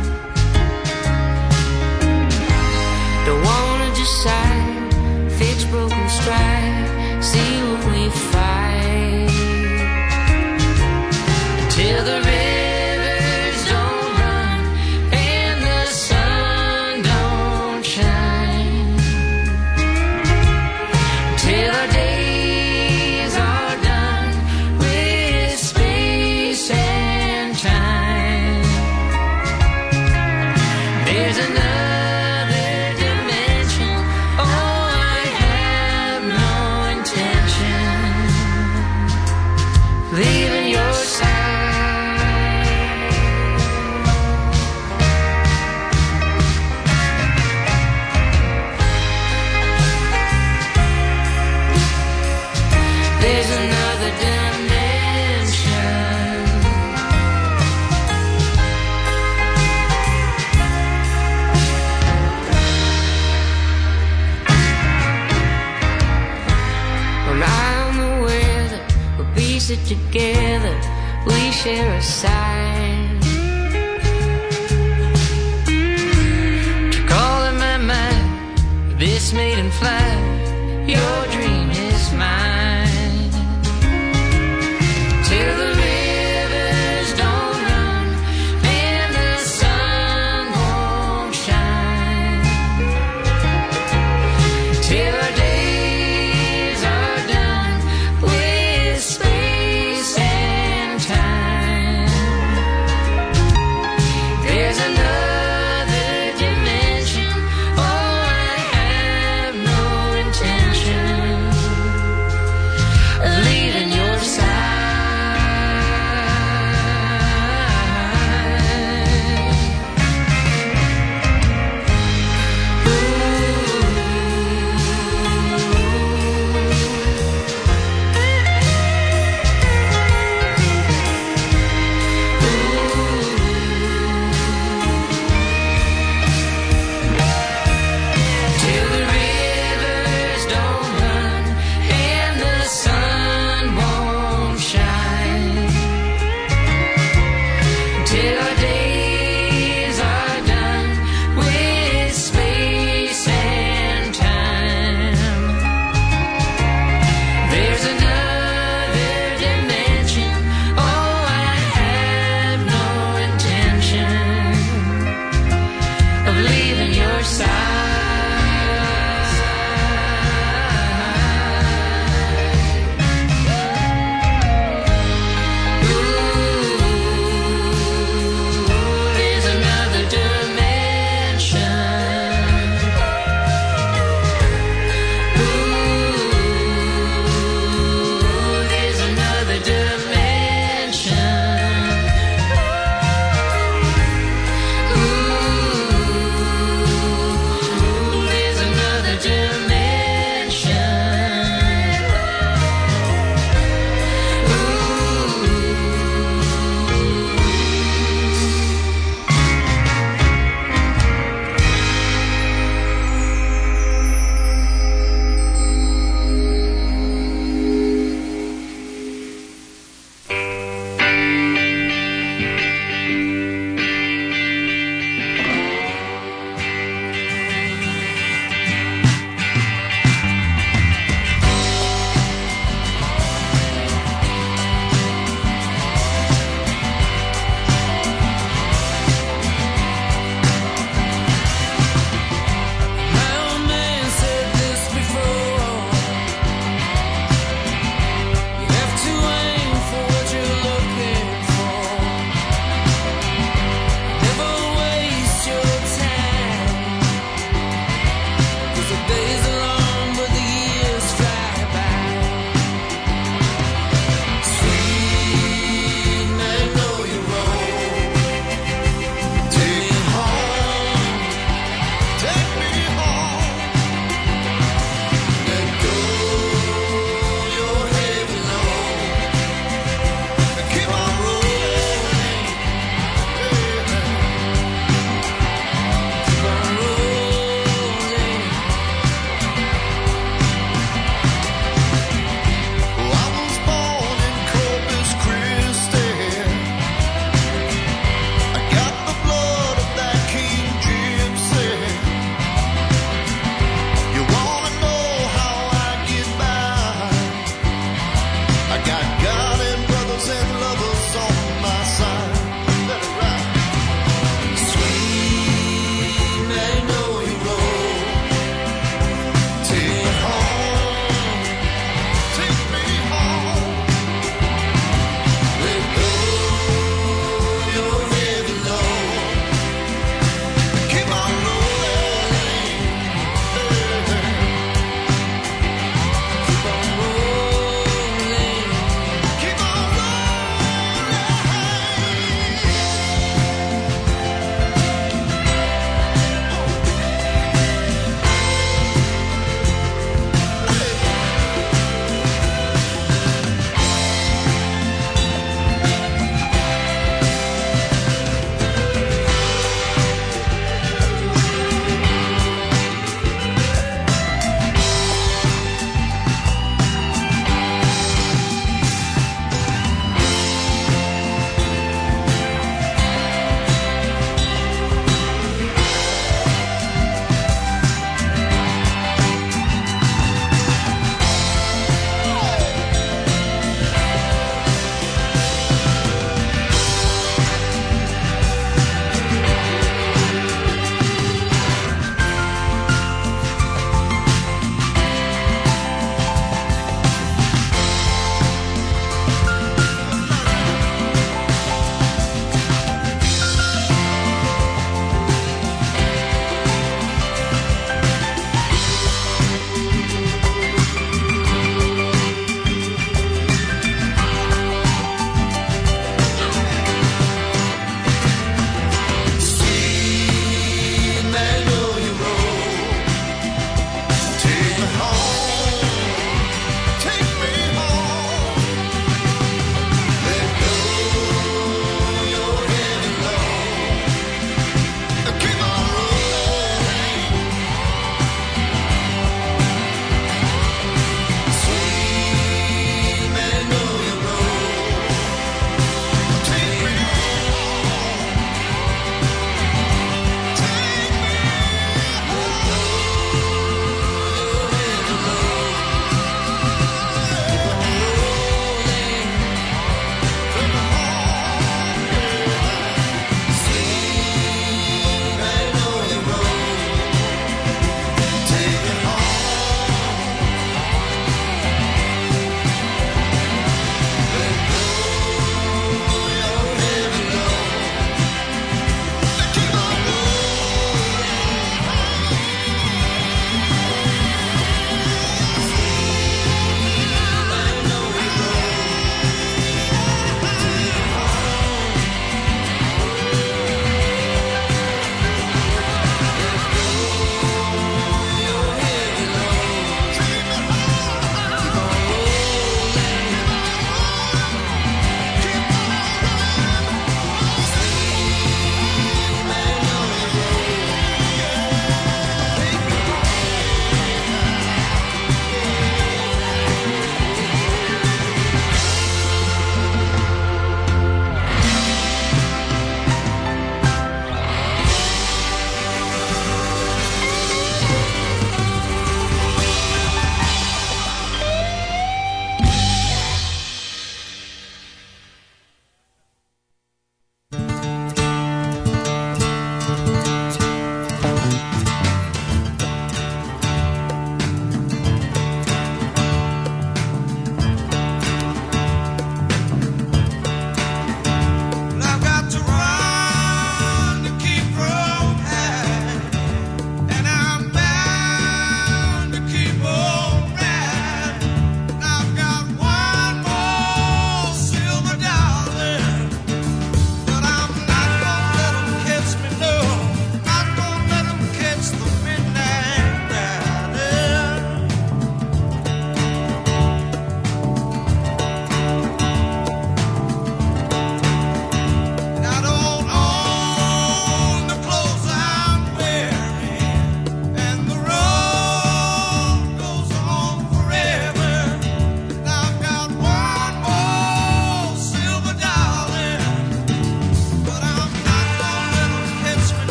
Don't wanna just sigh, fix broken stride, see what we fight. Till the rivers don't run and the sun don't shine. Till our days are done with space and time. There's another dimension. Oh, I have no intention leaving your side. There's another dimension. Well, I'm aware that we'll piece it together. We share a side. To call in my mind, this maiden flight, your dream is mine. Till the rivers don't run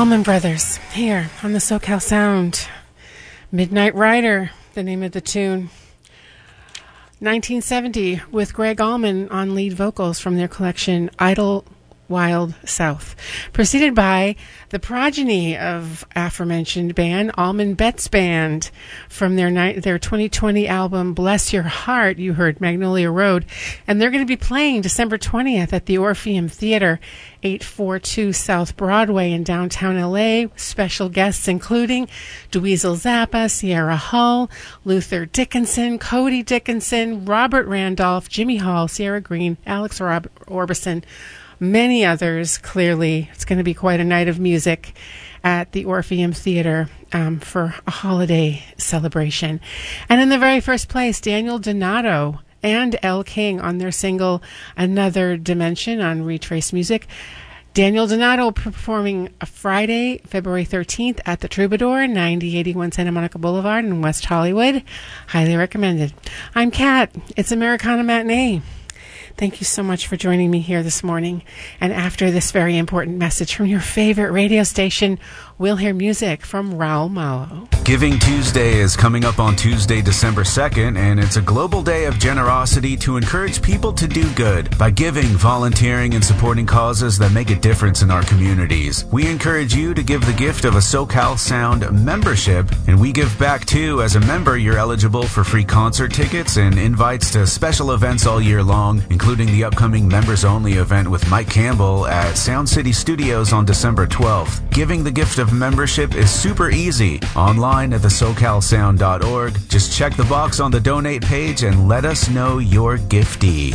Allman Brothers here on the SoCal Sound. Midnight Rider, the name of the tune. 1970 with Greg Allman on lead vocals from their collection Idle Wild South. Preceded by the progeny of aforementioned band, Allman Betts Band, from their 2020 album Bless Your Heart. You heard Magnolia Road. And they're going to be playing December 20th at the Orpheum Theater, 842 South Broadway in downtown LA. Special guests including Dweezil Zappa, Sierra Hull, Luther Dickinson, Cody Dickinson, Robert Randolph, Jimmy Hall, Sierra Green, Alex Orbison, many others. Clearly, it's going to be quite a night of music at the Orpheum Theater for a holiday celebration. And in the very first place, Daniel Donato and Elle King on their single Another Dimension on Retrace Music. Daniel Donato performing a Friday, February 13th at the Troubadour, 9081 Santa Monica Boulevard in West Hollywood. Highly recommended. I'm Kat. It's Americana Matinee. Thank you so much for joining me here this morning. And after this very important message from your favorite radio station, we'll hear music from Raul Malo. Giving Tuesday is coming up on Tuesday, December 2nd, and it's a global day of generosity to encourage people to do good by giving, volunteering, and supporting causes that make a difference in our communities. We encourage you to give the gift of a SoCal Sound membership, and we give back too. As a member, you're eligible for free concert tickets and invites to special events all year long, including the upcoming members-only event with Mike Campbell at Sound City Studios on December 12th. Giving the gift of membership is super easy. Online at the SoCalSound.org. Just check the box on the donate page and let us know your giftee.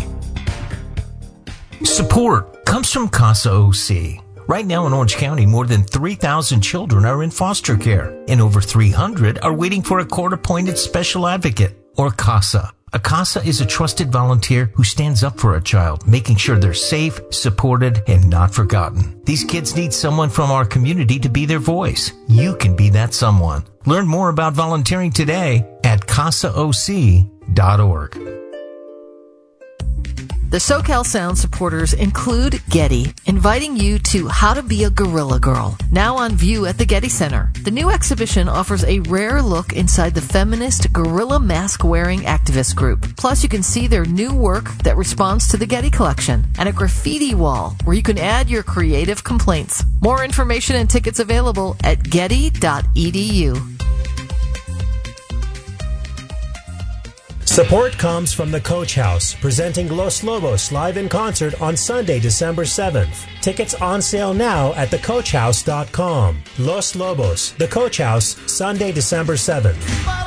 Support comes from CASA OC. Right now in Orange County, more than 3,000 children are in foster care, and over 300 are waiting for a court-appointed special advocate, or CASA. A CASA is a trusted volunteer who stands up for a child, making sure they're safe, supported, and not forgotten. These kids need someone from our community to be their voice. You can be that someone. Learn more about volunteering today at CASAOC.org. The SoCal Sound supporters include Getty, inviting you to How to Be a Guerrilla Girl, now on view at the Getty Center. The new exhibition offers a rare look inside the feminist guerrilla mask-wearing activist group. Plus, you can see their new work that responds to the Getty collection, and a graffiti wall where you can add your creative complaints. More information and tickets available at getty.edu. Support comes from the Coach House, presenting Los Lobos live in concert on Sunday, December 7th. Tickets on sale now at thecoachhouse.com. Los Lobos, the Coach House, Sunday, December 7th.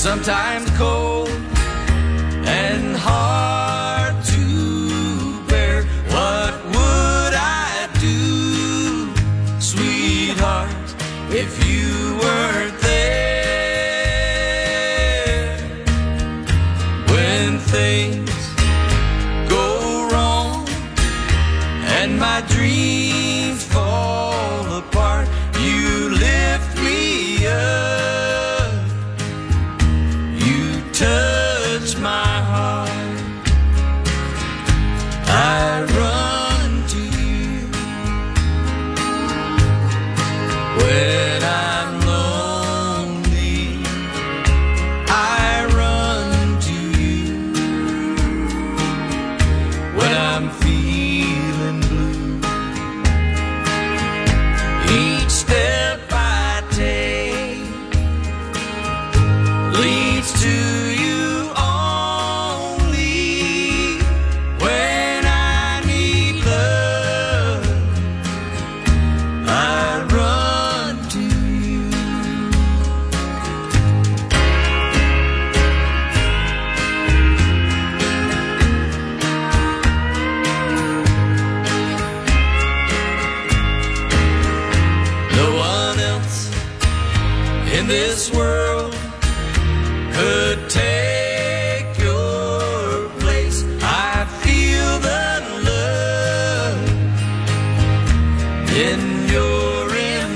sometimes cold and hard to bear. What would I do, sweetheart, if you weren't there? When things go wrong and my dreams fall apart, you lift me up, you touch my heart. I run to you when I'm lonely. I run to you when I'm feeling blue. Each step I take leads to you only. When I need love, I run to you. No one else in this world could take your place. I feel the love in your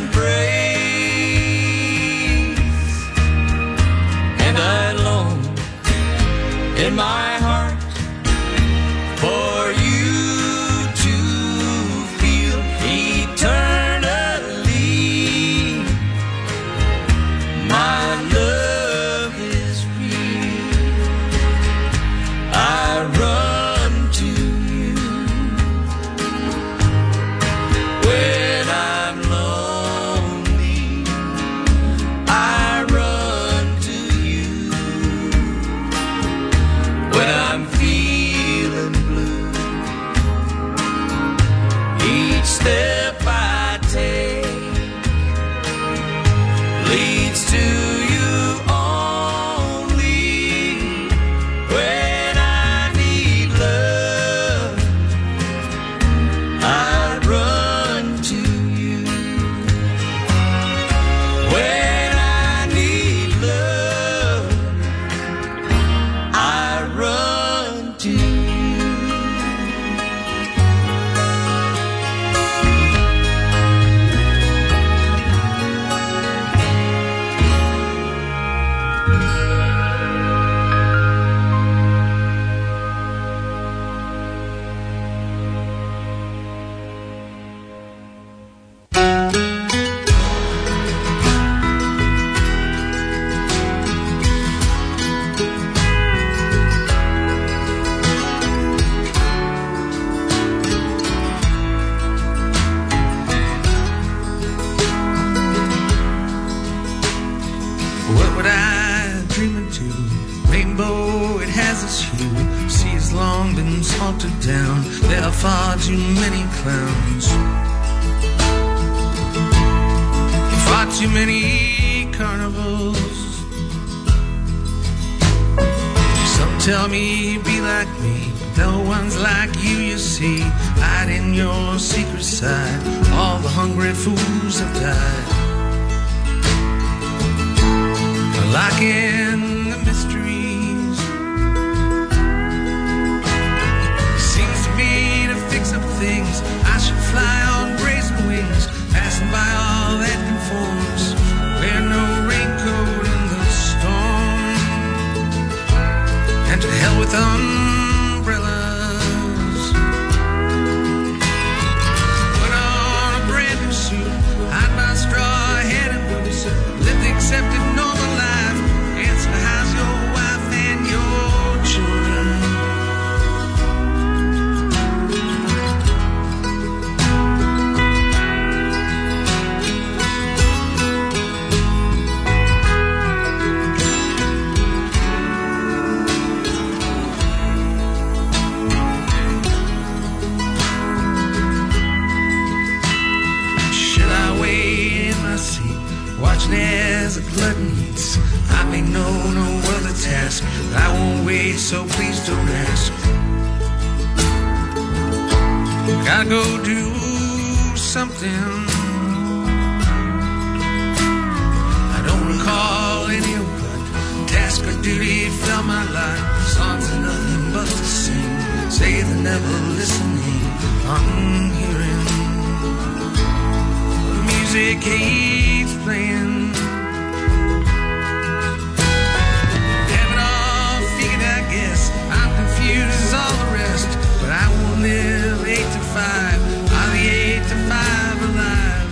embrace, and I long in my heart for you to feel eternally. My love is real. I run to you when I'm lonely. I run to you when I'm feeling blue. Each step I take leads to you only. When I need love, I run to you. When I need love, I run to you. What would I dream into? Rainbow, it has its hue. Sea has long been salted down. There are far too many clowns. Far too many carnivals. Some tell me be like me, but no one's like you see. Hide in your secret side. All the hungry fools have died. Lock in the mysteries. Seems to me to fix up things, I should fly on brazen wings, passing by all that conforms. Wear no raincoat in the storm, and to hell with umbrellas. Put on a brand new suit, hide my straw hat and boots, live the accepted normal life, answer wait, so please don't ask. Gotta go do something. I don't recall any of what task or duty felt my life. Songs are nothing but to sing. Say they're never listening, unhearing. The music keeps playing. Have it all figured, I guess. I'm confused as all the rest, but I won't live 8 to 5. I'll be 8 to 5 alive.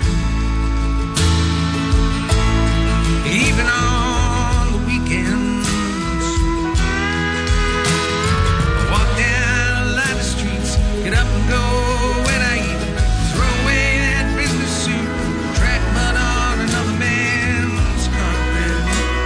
Even on the weekends, I walk down a line of streets, get up and go when I eat, throw away that business suit, track mud on another man's carpet.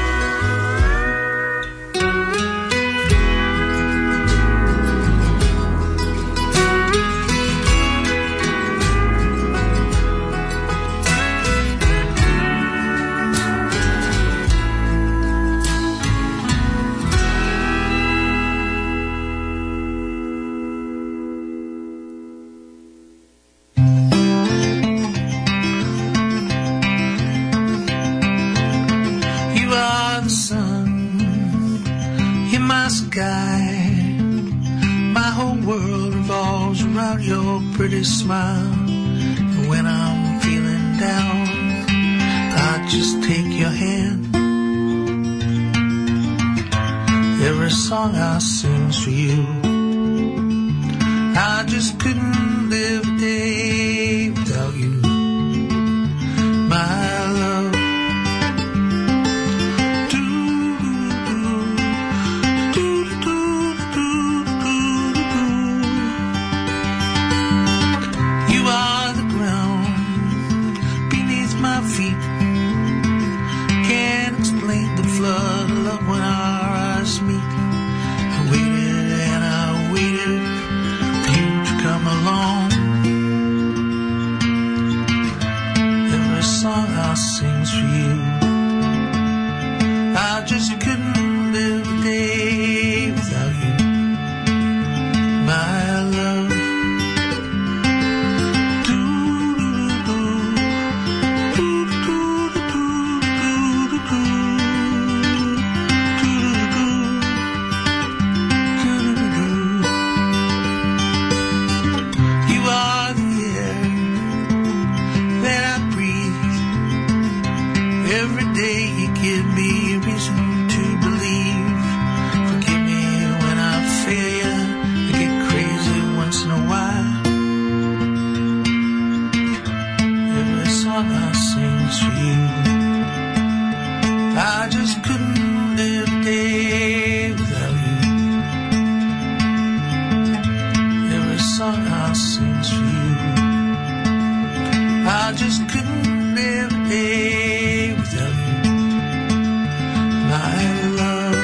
You are the sun in my sky. My whole world revolves around your pretty smile. And when I'm feeling down, I just take your hand. Every song I sing's for you. I just couldn't live a day without you, my love. You are the ground beneath my feet. Can't explain the flood of love when our eyes meet. I waited and I waited for you to come along. Every song I sing's for you. I just couldn't live a day without you, my love. You are the air that I breathe. Every day you give me a reason to believe. Forgive me when I fail you. I get crazy once in a while. Every song I sing's for you. I just couldn't live a day without you. Every song I sing's for you. I just couldn't live a day without you, my love.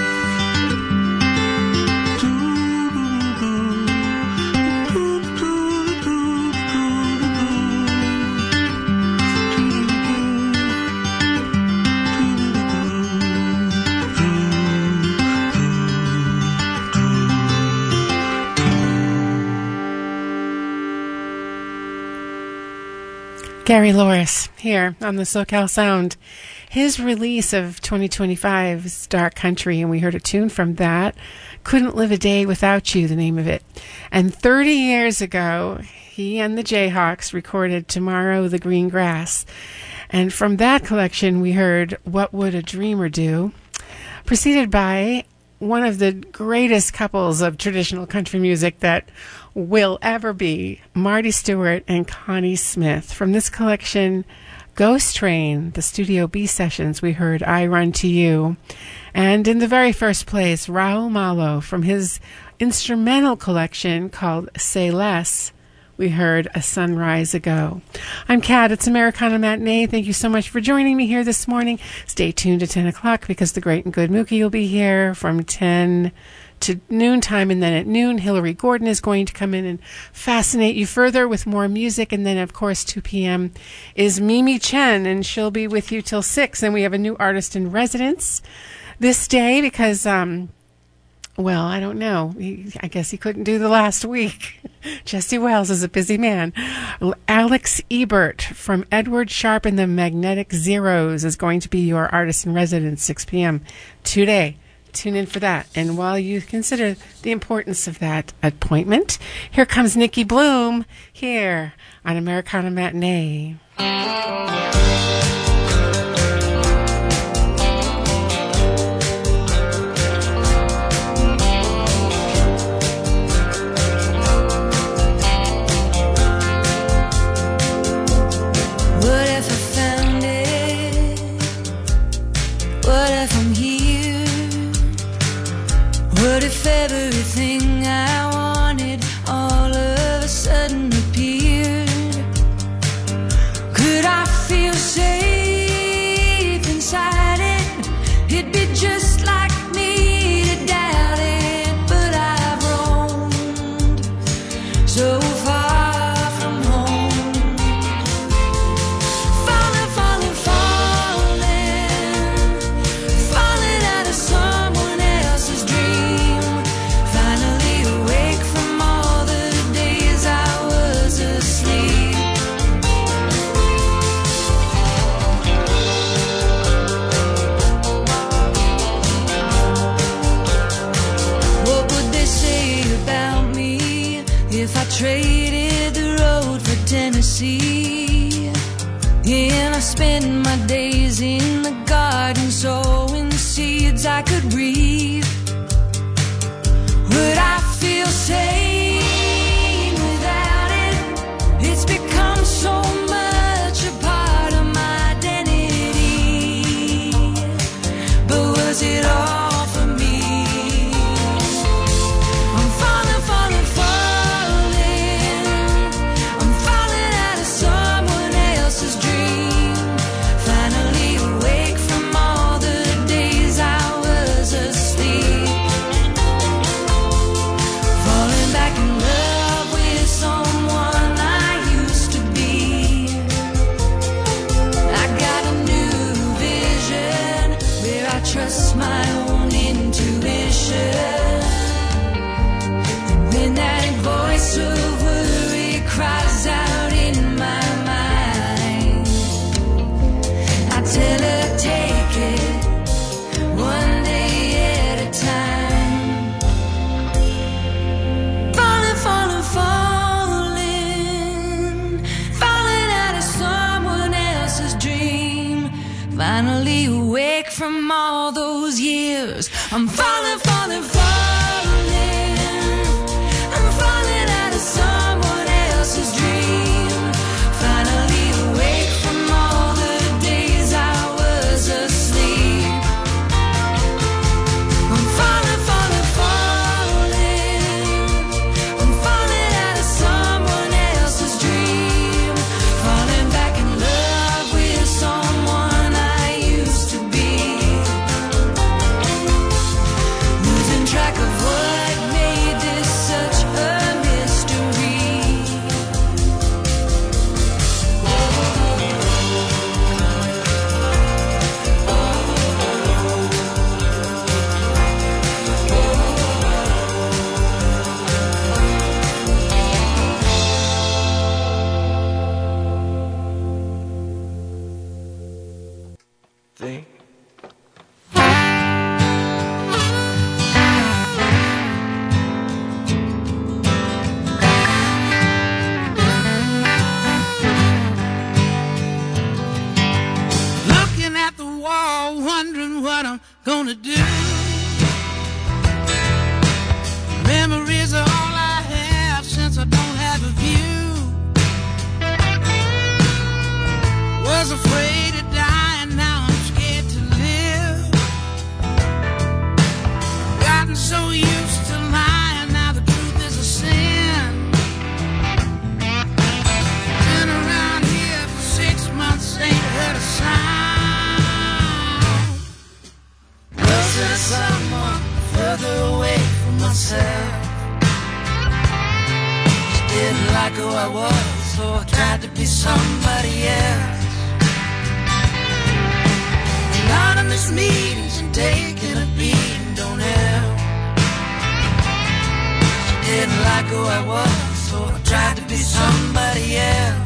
Gary Loris here on the SoCal Sound. His release of 2025 is Dark Country, and we heard a tune from that. Couldn't Live a Day Without You, the name of it. And 30 years ago, he and the Jayhawks recorded Tomorrow the Green Grass. And from that collection, we heard What Would a Dreamer Do, preceded by one of the greatest couples of traditional country music that will ever be, Marty Stewart and Connie Smith. From this collection, Ghost Train, the Studio B sessions, we heard I Run to You. And in the very first place, Raul Malo, from his instrumental collection called Say Less, we heard A Sunrise Ago. I'm Kat. It's Americana Matinee. Thank you so much for joining me here this morning. Stay tuned at 10 o'clock because the great and good Mookie will be here from 10 to noontime, and then at noon, Hillary Gordon is going to come in and fascinate you further with more music. And then, of course, 2 p.m. is Mimi Chen, and she'll be with you till 6. And we have a new artist in residence this day because Well, I don't know. I guess he couldn't do the last week. Jesse Wells is a busy man. Alex Ebert from Edward Sharpe and the Magnetic Zeros is going to be your artist in residence, 6 p.m. today. Tune in for that. And while you consider the importance of that appointment, here comes Nikki Bloom here on Americana Matinee. What if I found it? What if I'm here? What if everything I wanted all of a sudden appeared? Could I feel safe inside it? It'd be just like me to doubt it, but I've roamed so far from home. Falling, falling, falling, falling out of someone else's dream. Finally awake from all the days I was asleep. What would they say about me if I traded the road for Tennessee? And I spend my days in the garden sowing seeds I could reap. Would I feel sane without it? It's become so much a part of my identity. But was it all for me? I'm falling, falling, falling. I'm falling out of someone else's dream. Finally awake from all the days I was asleep. Falling back in love with someone I used to be. I got a new vision where I trust my own intuition. And when that voice of worry cries out in my mind, I tell her, take it one day at a time. Falling, falling, falling, falling out of someone else's dream. Finally awake from all those years. I'm falling, falling, falling. I'm falling out of someone else's dream. Finally awake from all the days I was asleep. I'm falling, falling, falling. I'm falling out of someone else's dream. Falling back in love with someone I used to be. Losing track of what made this such a mystery. Think. Looking at the wall, wondering what I'm gonna do. Memories are all I have since I don't have a view. Was afraid to die and now I'm scared to live. Gotten so used to lying, now the truth is a sin. Been around here for 6 months, ain't heard a sound. Was there someone further away from myself? Just didn't like who I was, so I tried to be somebody else. Anonymous meetings and taking a beating don't help. didn't like who I was, so I tried to be somebody else.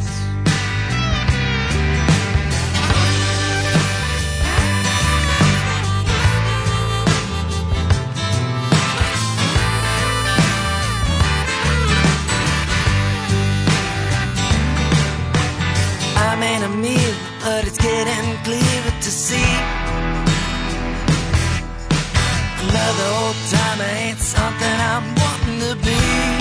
I'm in a meal, but it's getting clearer to see. Another old timer ain't something I'm wanting to be.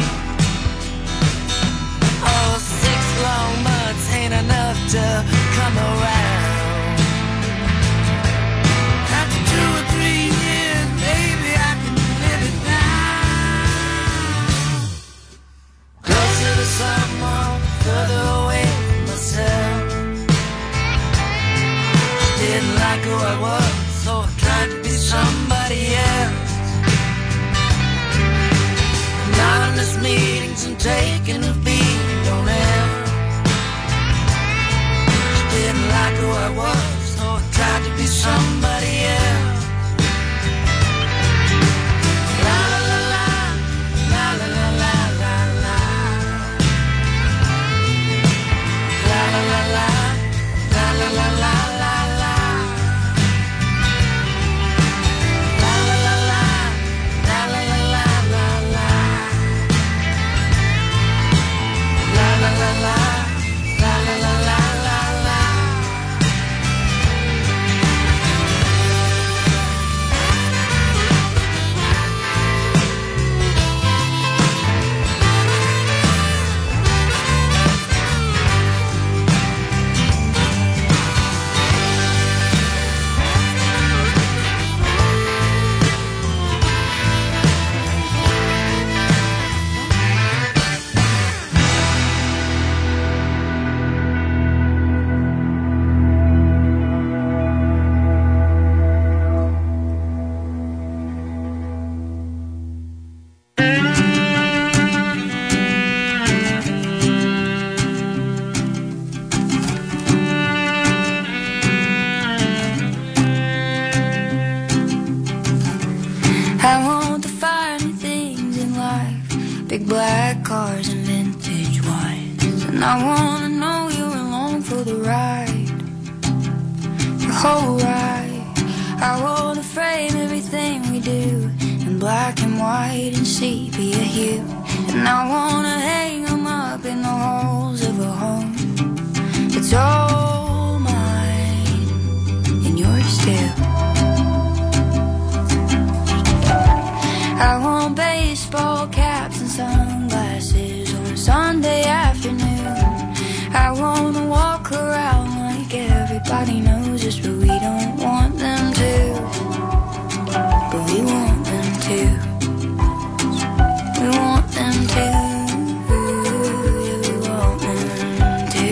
Oh, 6 long months ain't enough to come around. After 2 or 3 years, maybe I can live it down. Closer to someone, further away from myself. Didn't like who I was, so I tried to be somebody else. Anonymous meetings and taking a beat on air. Didn't like who I was, so I tried to be somebody else. La la la la, la la la la la la. La la la la, la la la la la. Big black cars and vintage wines. And I wanna know you're along for the ride, the whole ride. I wanna frame everything we do in black and white and sepia hue. And I wanna hang them up in the halls of a home that's all mine and yours too. I want baseball caps and sunglasses on a Sunday afternoon. I wanna walk around like everybody knows us, but we don't want them to. But we want them to. We want them to. Yeah, we want them to.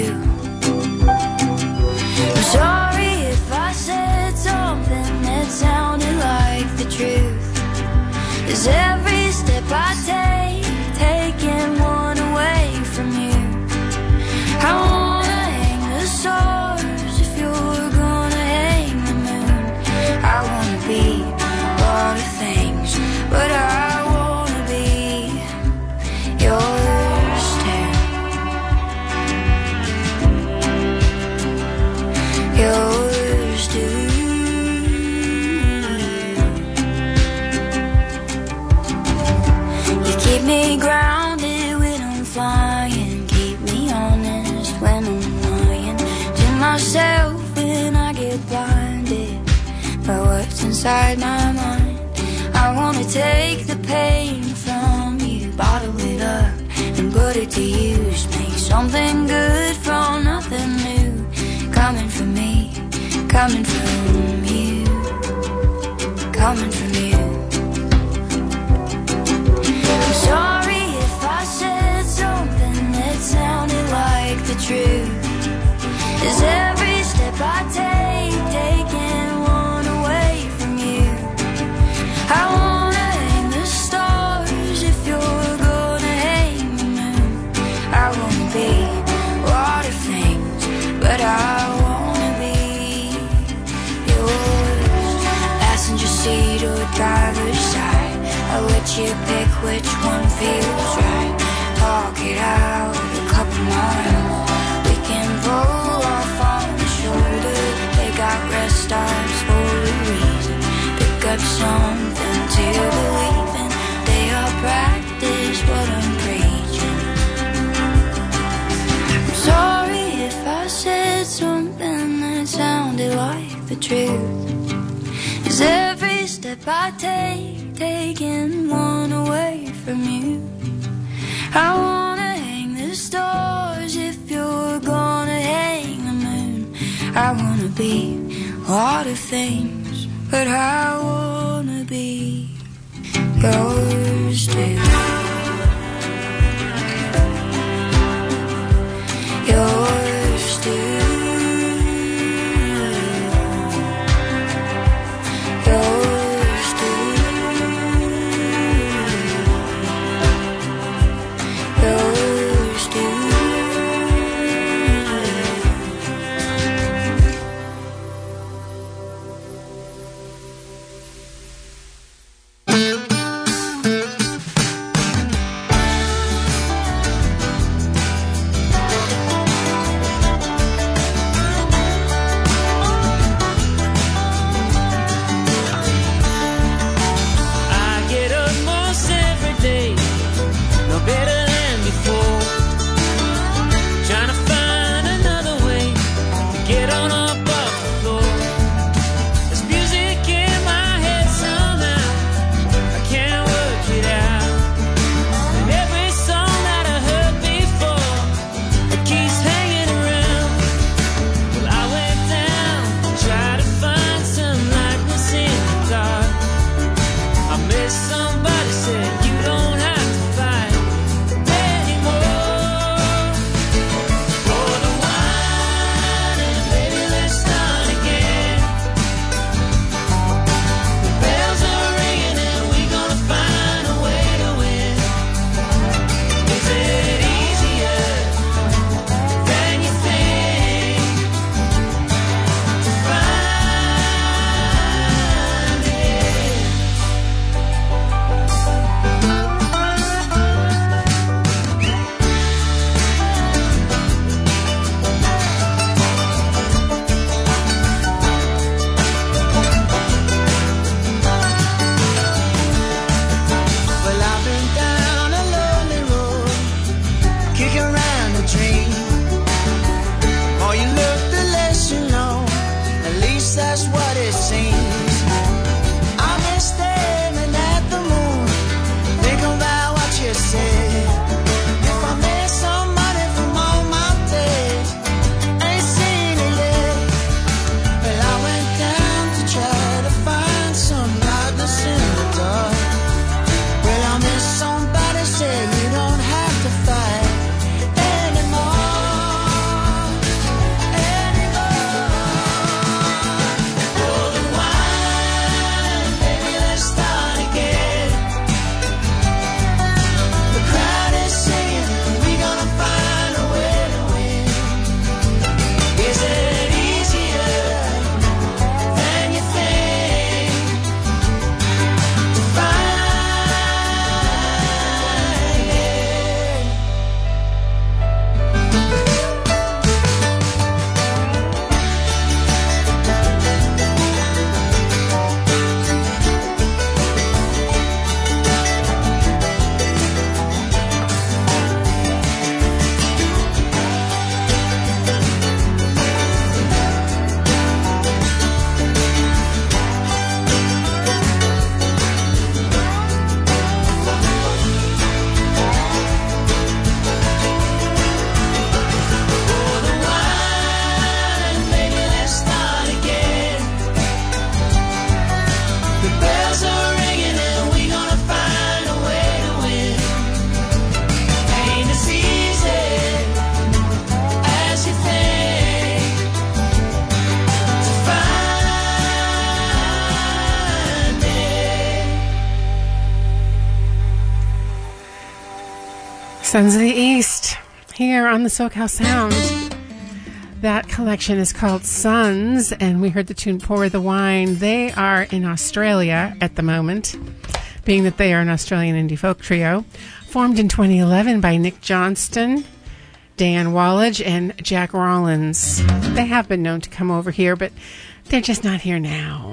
I'm sorry if I said something that sounded like the truth. 'Cause every step I take, taking one away from you. I wanna hang the stars if you're gonna hang the moon. I wanna be a lot of things, but I wanna be yours too. Yours too. Keep me grounded when I'm flying, keep me honest when I'm lying to myself when I get blinded by what's inside my mind. I wanna take the pain from you, bottle it up and put it to use. Make something good from nothing new. Coming from me, coming from you, coming from you. I'm sorry if I said something that sounded like the truth. 'Cause every step I take, taking one away from you. I wanna hang the stars if you're gonna hang the moon. I wanna be a lot of things, but I wanna be yours. Passenger seat or driver's side, I'll let you pick which one feels truth is every step I take, taking one away from you. I wanna hang the stars if you're gonna hang the moon. I wanna be a lot of things, but I wanna be yours too. Yours too. Yours too. Yours too. I get up most every day, no better than before. Trying to find another way to get on up off the floor. There's music in my head somehow, I can't work it out. And every song that I heard before, it keeps hanging around. Well, I went down, tried to find some lightness in the dark. I met somebody said you don't have to fight anymore. Pour the wine and baby let's start again. The bells are ringing and we gonna find a way to win. Is it easier than you think to find it? Well, I've been down a lonely road, kicking around a dream. More you look, the less you know. At least that's what it seems. I miss staring at the moon, thinking about what you said. If I made some money from all my days, ain't seen it yet. Well, I went down to try to find some lightness in the dark. Well, I miss somebody said you don't have to fight anymore, anymore. Pour the wine, baby, let's start again. The crowd is singing, we gonna find a way to win. Is it easier than you think to find it? Pour the wine, baby, let's start again. The bells are ringing and we gonna find a way to win. Ain't as easy as you think to find it. Sons of the East, here on the SoCal Sound. That collection is called Sons, and we heard the tune Pour the Wine. They are in Australia at the moment, being that they are an Australian indie folk trio, formed in 2011 by Nick Johnston, Dan Wallage, and Jack Rollins. They have been known to come over here, but they're just not here now.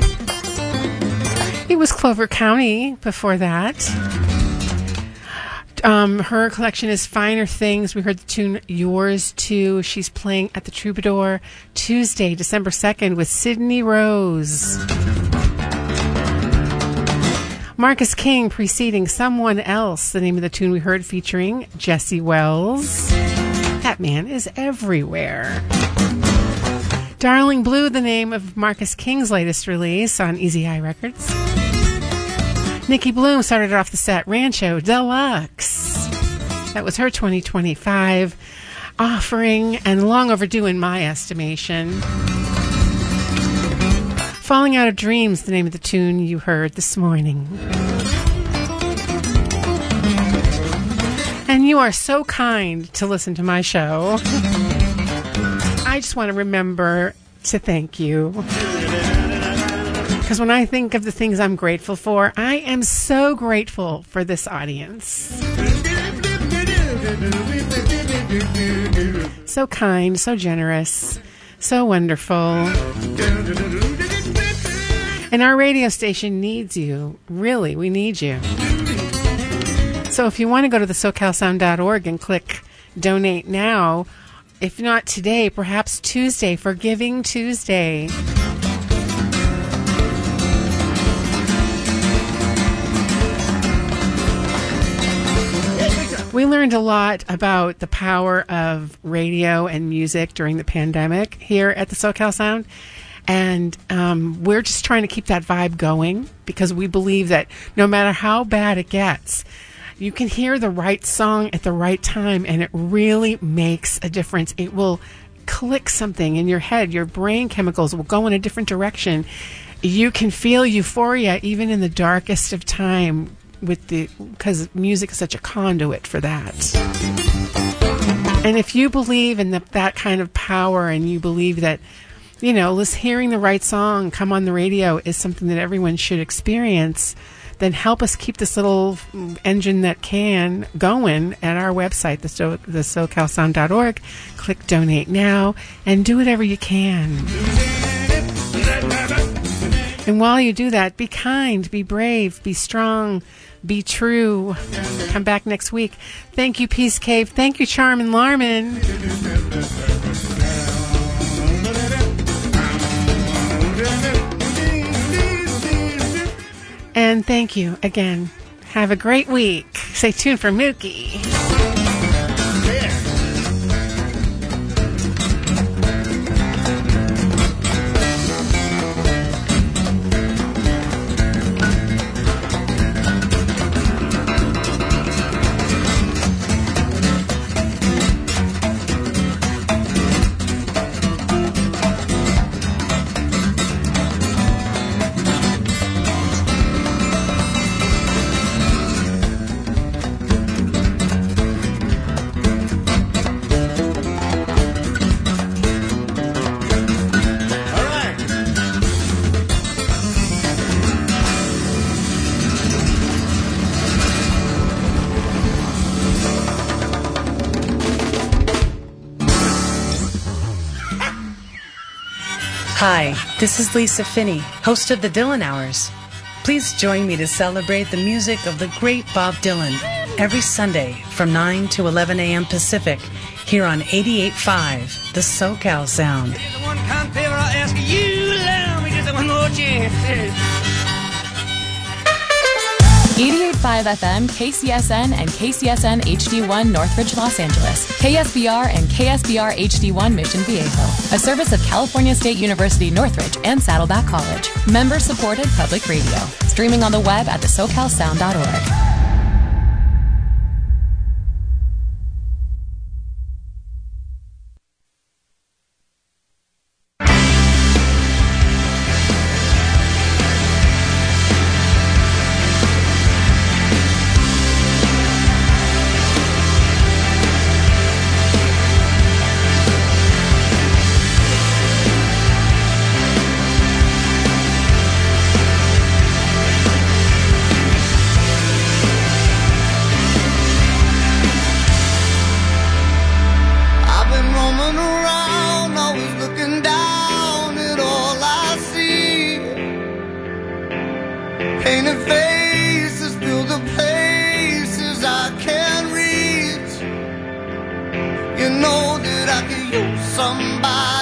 It was Clover County before that. Her collection is Finer Things. We heard the tune Yours Too. She's playing at the Troubadour Tuesday, December 2nd with Sydney Rose. Marcus King preceding Someone Else, the name of the tune we heard, featuring Jesse Wells. That man is everywhere. Darling Blue, the name of Marcus King's latest release on Easy Eye Records. Nikki Bloom started off the set, Rancho Deluxe. That was her 2025 offering, and long overdue in my estimation. Falling Out of Dreams, the name of the tune you heard this morning. And you are so kind to listen to my show. I just want to remember to thank you. Because when I think of the things I'm grateful for, I am so grateful for this audience. So kind, so generous, so wonderful. And our radio station needs you. Really, we need you. So if you want to go to the SoCalSound.org and click Donate Now, if not today, perhaps Tuesday for Giving Tuesday. We learned a lot about the power of radio and music during the pandemic here at the SoCal Sound. And we're just trying to keep that vibe going because we believe that no matter how bad it gets, you can hear the right song at the right time and it really makes a difference. It will click something in your head. Your brain chemicals will go in a different direction. You can feel euphoria even in the darkest of time because music is such a conduit for that. And if you believe in that kind of power and you believe that, hearing the right song come on the radio is something that everyone should experience, then help us keep this little engine that can going at our website, the SoCalSound.org. Click Donate Now and do whatever you can. And while you do that, be kind, be brave, be strong, be true. Come back next week. Thank you, Peace Cave. Thank you, Charmin Larman. And thank you again. Have a great week. Stay tuned for Mookie. Hi, this is Lisa Finney, host of the Dylan Hours. Please join me to celebrate the music of the great Bob Dylan every Sunday from 9 to 11 a.m. Pacific here on 88.5, the SoCal Sound. Just one kind favor I ask you, allow me just one more chance. 88.5 FM, KCSN, and KCSN HD1 Northridge, Los Angeles. KSBR and KSBR HD1 Mission Viejo. A service of California State University Northridge and Saddleback College. Member-supported public radio. Streaming on the web at thesocalsound.org. you somebody